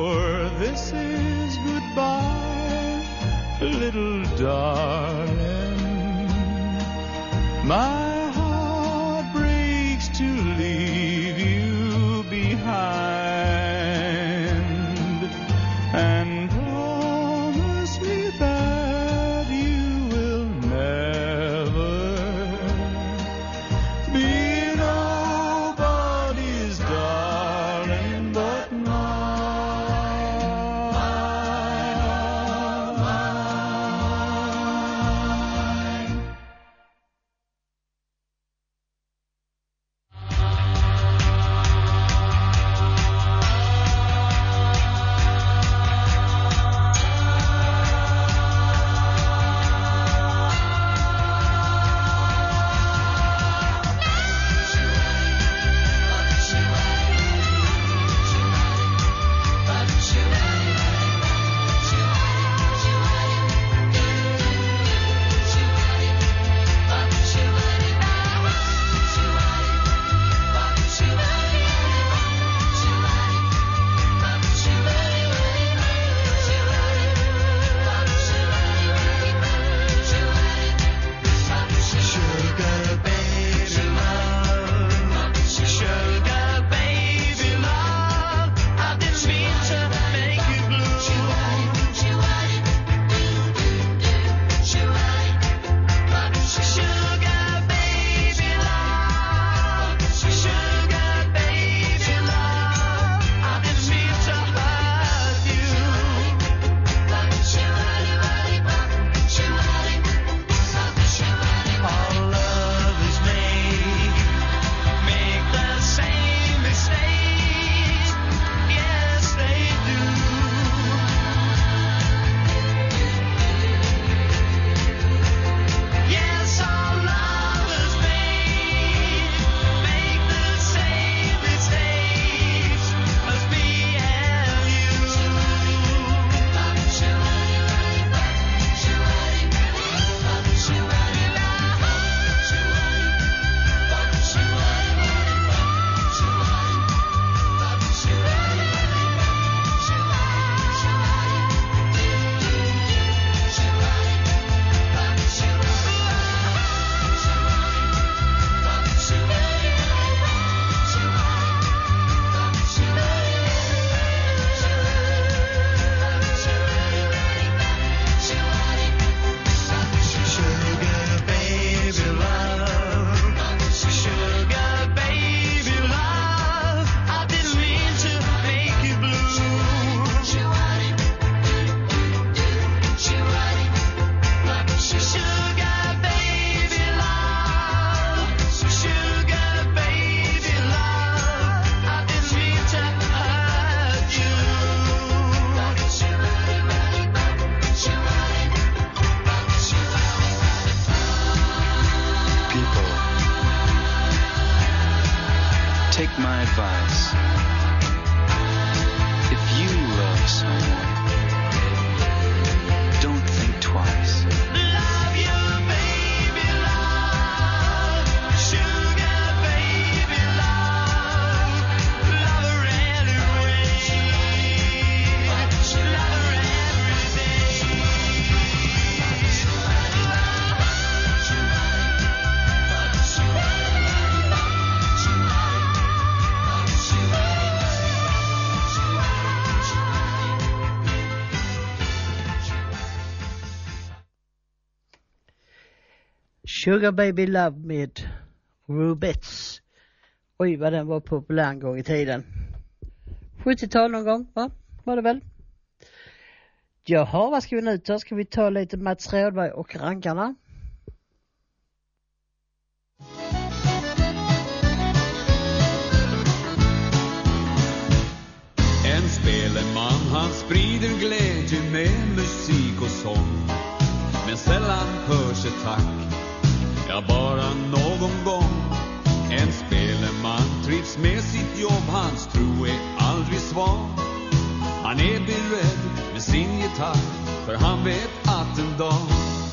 If you love someone, don't think twice. Love you, baby, love. Sugar, baby, love. Love her anyway. Love her every day. Sugar Baby Love med Rubettes. Oj, vad den var populär en gång i tiden. 70-tal någon gång, va? Var det väl? Jaha, vad ska vi nu ta? Ska vi ta lite Mats Rådberg och Rankarna? En speleman, han sprider glädje med musik och sång. Men sällan hörs ett tack, ja bara någon gång. En speleman trivs med sitt jobb, hans tro är aldrig svag. Han är beredd med sin gitarr, för han vet att en dag,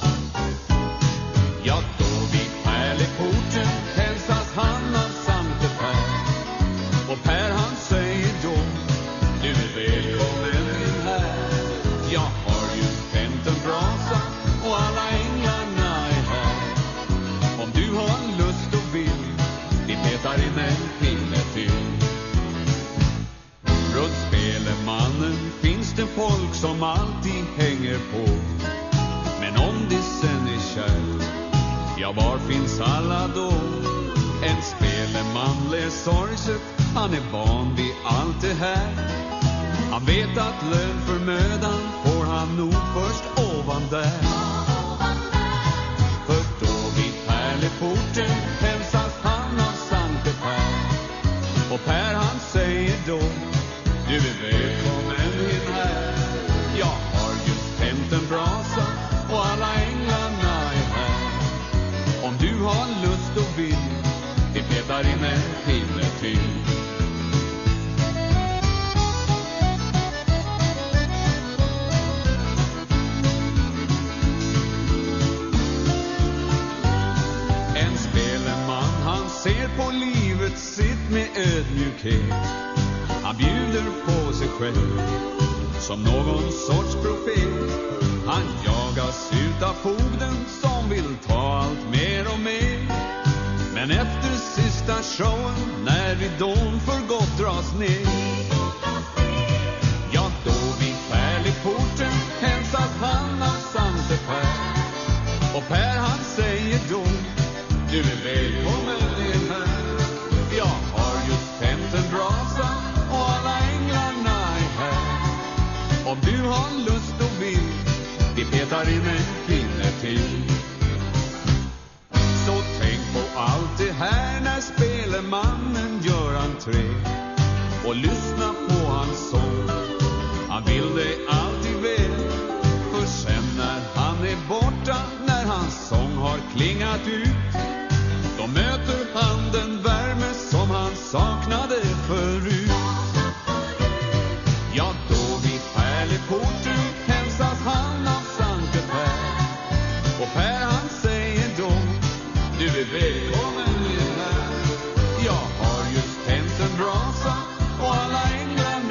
ja då vid pärleporten hälsas han av Sankte Per. Och Per han säger då, du är välkommen in här. Jag har just tänt en brasa och alla änglarna är här. Om du har lust och vill, vi petar in en pinne till. Runt spelemannen finns det folk som alltid hänger på. Men om det sen är kärlt, ja var finns alla då? En speleman lär sorgset, han är van vid allt det här. Han vet att lön för mödan får han nog först ovan där. För då vid pärleporten hälsas han av Sankte Per. Och Per han säger då, du är välkommen in här. Jag har just tänt en brasa och alla änglarna är här. Om du har lust och vill, vi petar in en pinne till. En speleman, han ser på livet sitt med ödmjukhet. Han bjuder på sig själv som någon sorts profet. Han jagas ut av fogden som vill ta allt mer och mer. Men efter sista showen, när ridån för gott dras ner, ja då vid pärleporten hälsas han av Sankte Per. Och Per han säger då, du är välkommen in här. Jag har just tänt en brasa och alla änglarna är här. Om du har lust och vill, vi petar in en pinne till. Så tänk på allt det här när spelemannen gör entré. Och lyssna på hans sång, han vill dig alltid väl. För sen när han är borta, när hans sång har klingat ut, då möter han den värme som han saknade förut. Ja då vid pärleporten hälsas han av Sankte Per. Och Per han säger då, du är välkommen in här. Jag har just tänt en brasa och alla änglarna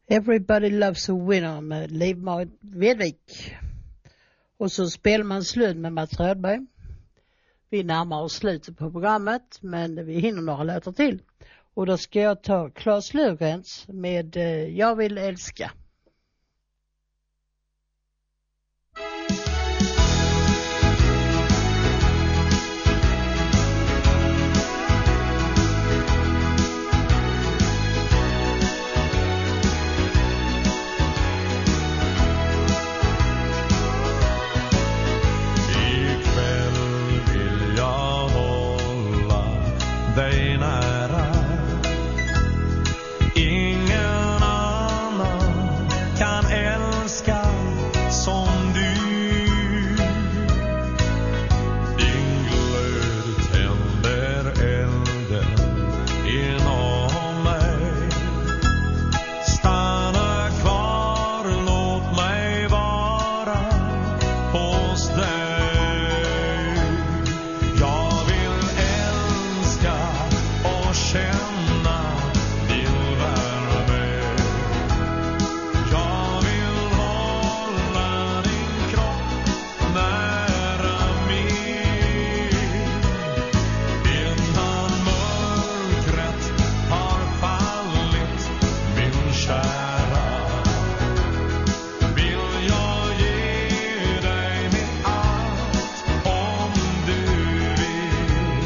Everybody Loves a Winner med Liv-Marit Vedvik. Och så spelar man slut med Mats Rödberg. Vi närmar oss slutet på programmet, men vi hinner några låtar till. Och då ska jag ta Claes Löfgrens med Jag vill älska. Dig nära. Ingen annan kan älska som du. Din glöd tänder elden inom mig. Stanna kvar, låt mig vara hos dig. Jag vill älska och känna din värme. Jag vill hålla din kropp nära mig. Innan mörkret har fallit, min kära, vill jag ge dig mitt allt om du vill.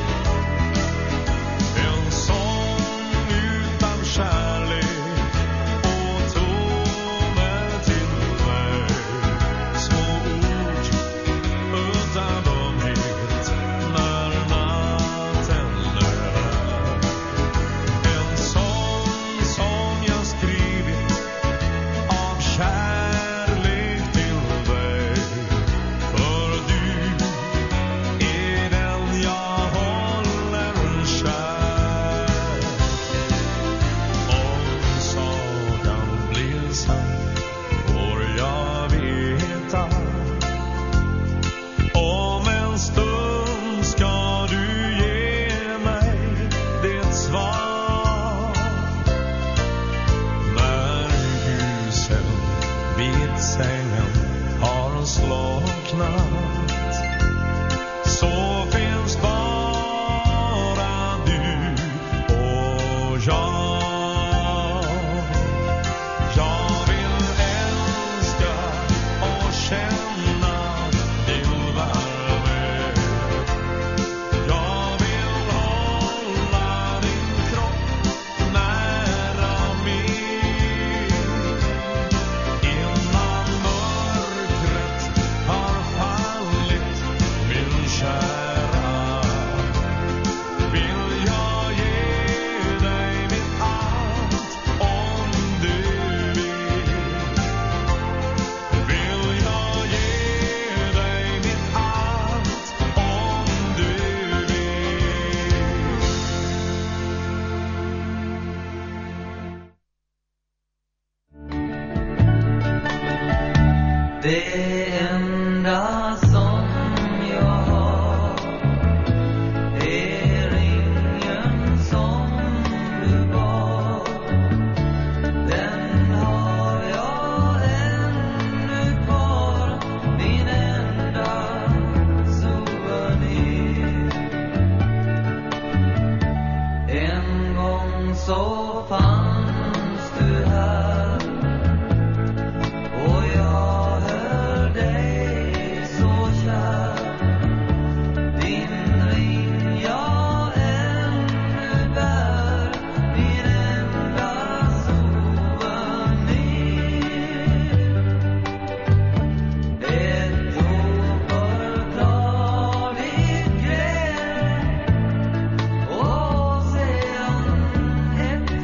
En sång utan kärlek och toner till mig. Små ord utan ömhet när natten är här. En sång som jag skrivit av kärlek till dig. För du är den jag håller kär. Om sagan blir sann får jag veta. Om en stund ska du ge mig ditt svar. När ljusen vid sängen har slocknat, så finns bara du och jag. Jag vill älska och känna din värme. Jag vill hålla din kropp nära mig. Innan mörkret har fallit, min kära, vill jag ge dig mitt allt om du vill. Vill jag ge dig mitt allt om du vill. Det enda som jag har är ringen som du gav. Den har jag ännu kvar, min enda souvenir. En gång så fanns du här och jag höll dig så kär. Din ring jag ännu bär, min enda souvenir. Ett oförklarligt gräl och sedan ett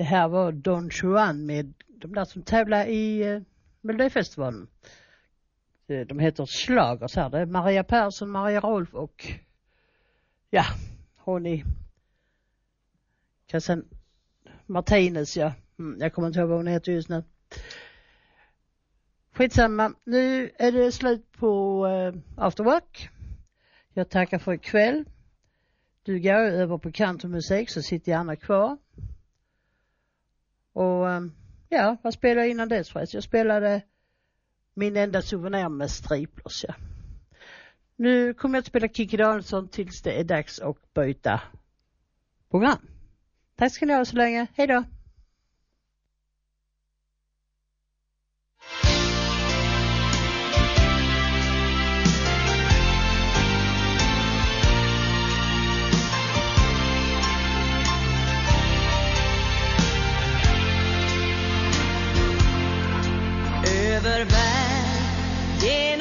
Det här var Don Juan med de där som tävlar i Melodifestivalen. De heter Schlagers här. Det är Maria Persson, Maria Rolf och ja, hon är Kassan Martinez, ja. Jag kommer inte ihåg vad hon heter just nu. Skitsamma. Nu är det slut på After Work. Jag tackar för ikväll. Du går över på Countrymusik så sitter jag Anna kvar. Och ja, vad spelade jag innan det förresten? Jag spelade Min enda souvenir med Striplers, ja. Nu kommer jag att spela Kikki Danielsson tills det är dags att byta program. Tack ska ni ha så länge. Hej då! Över värld,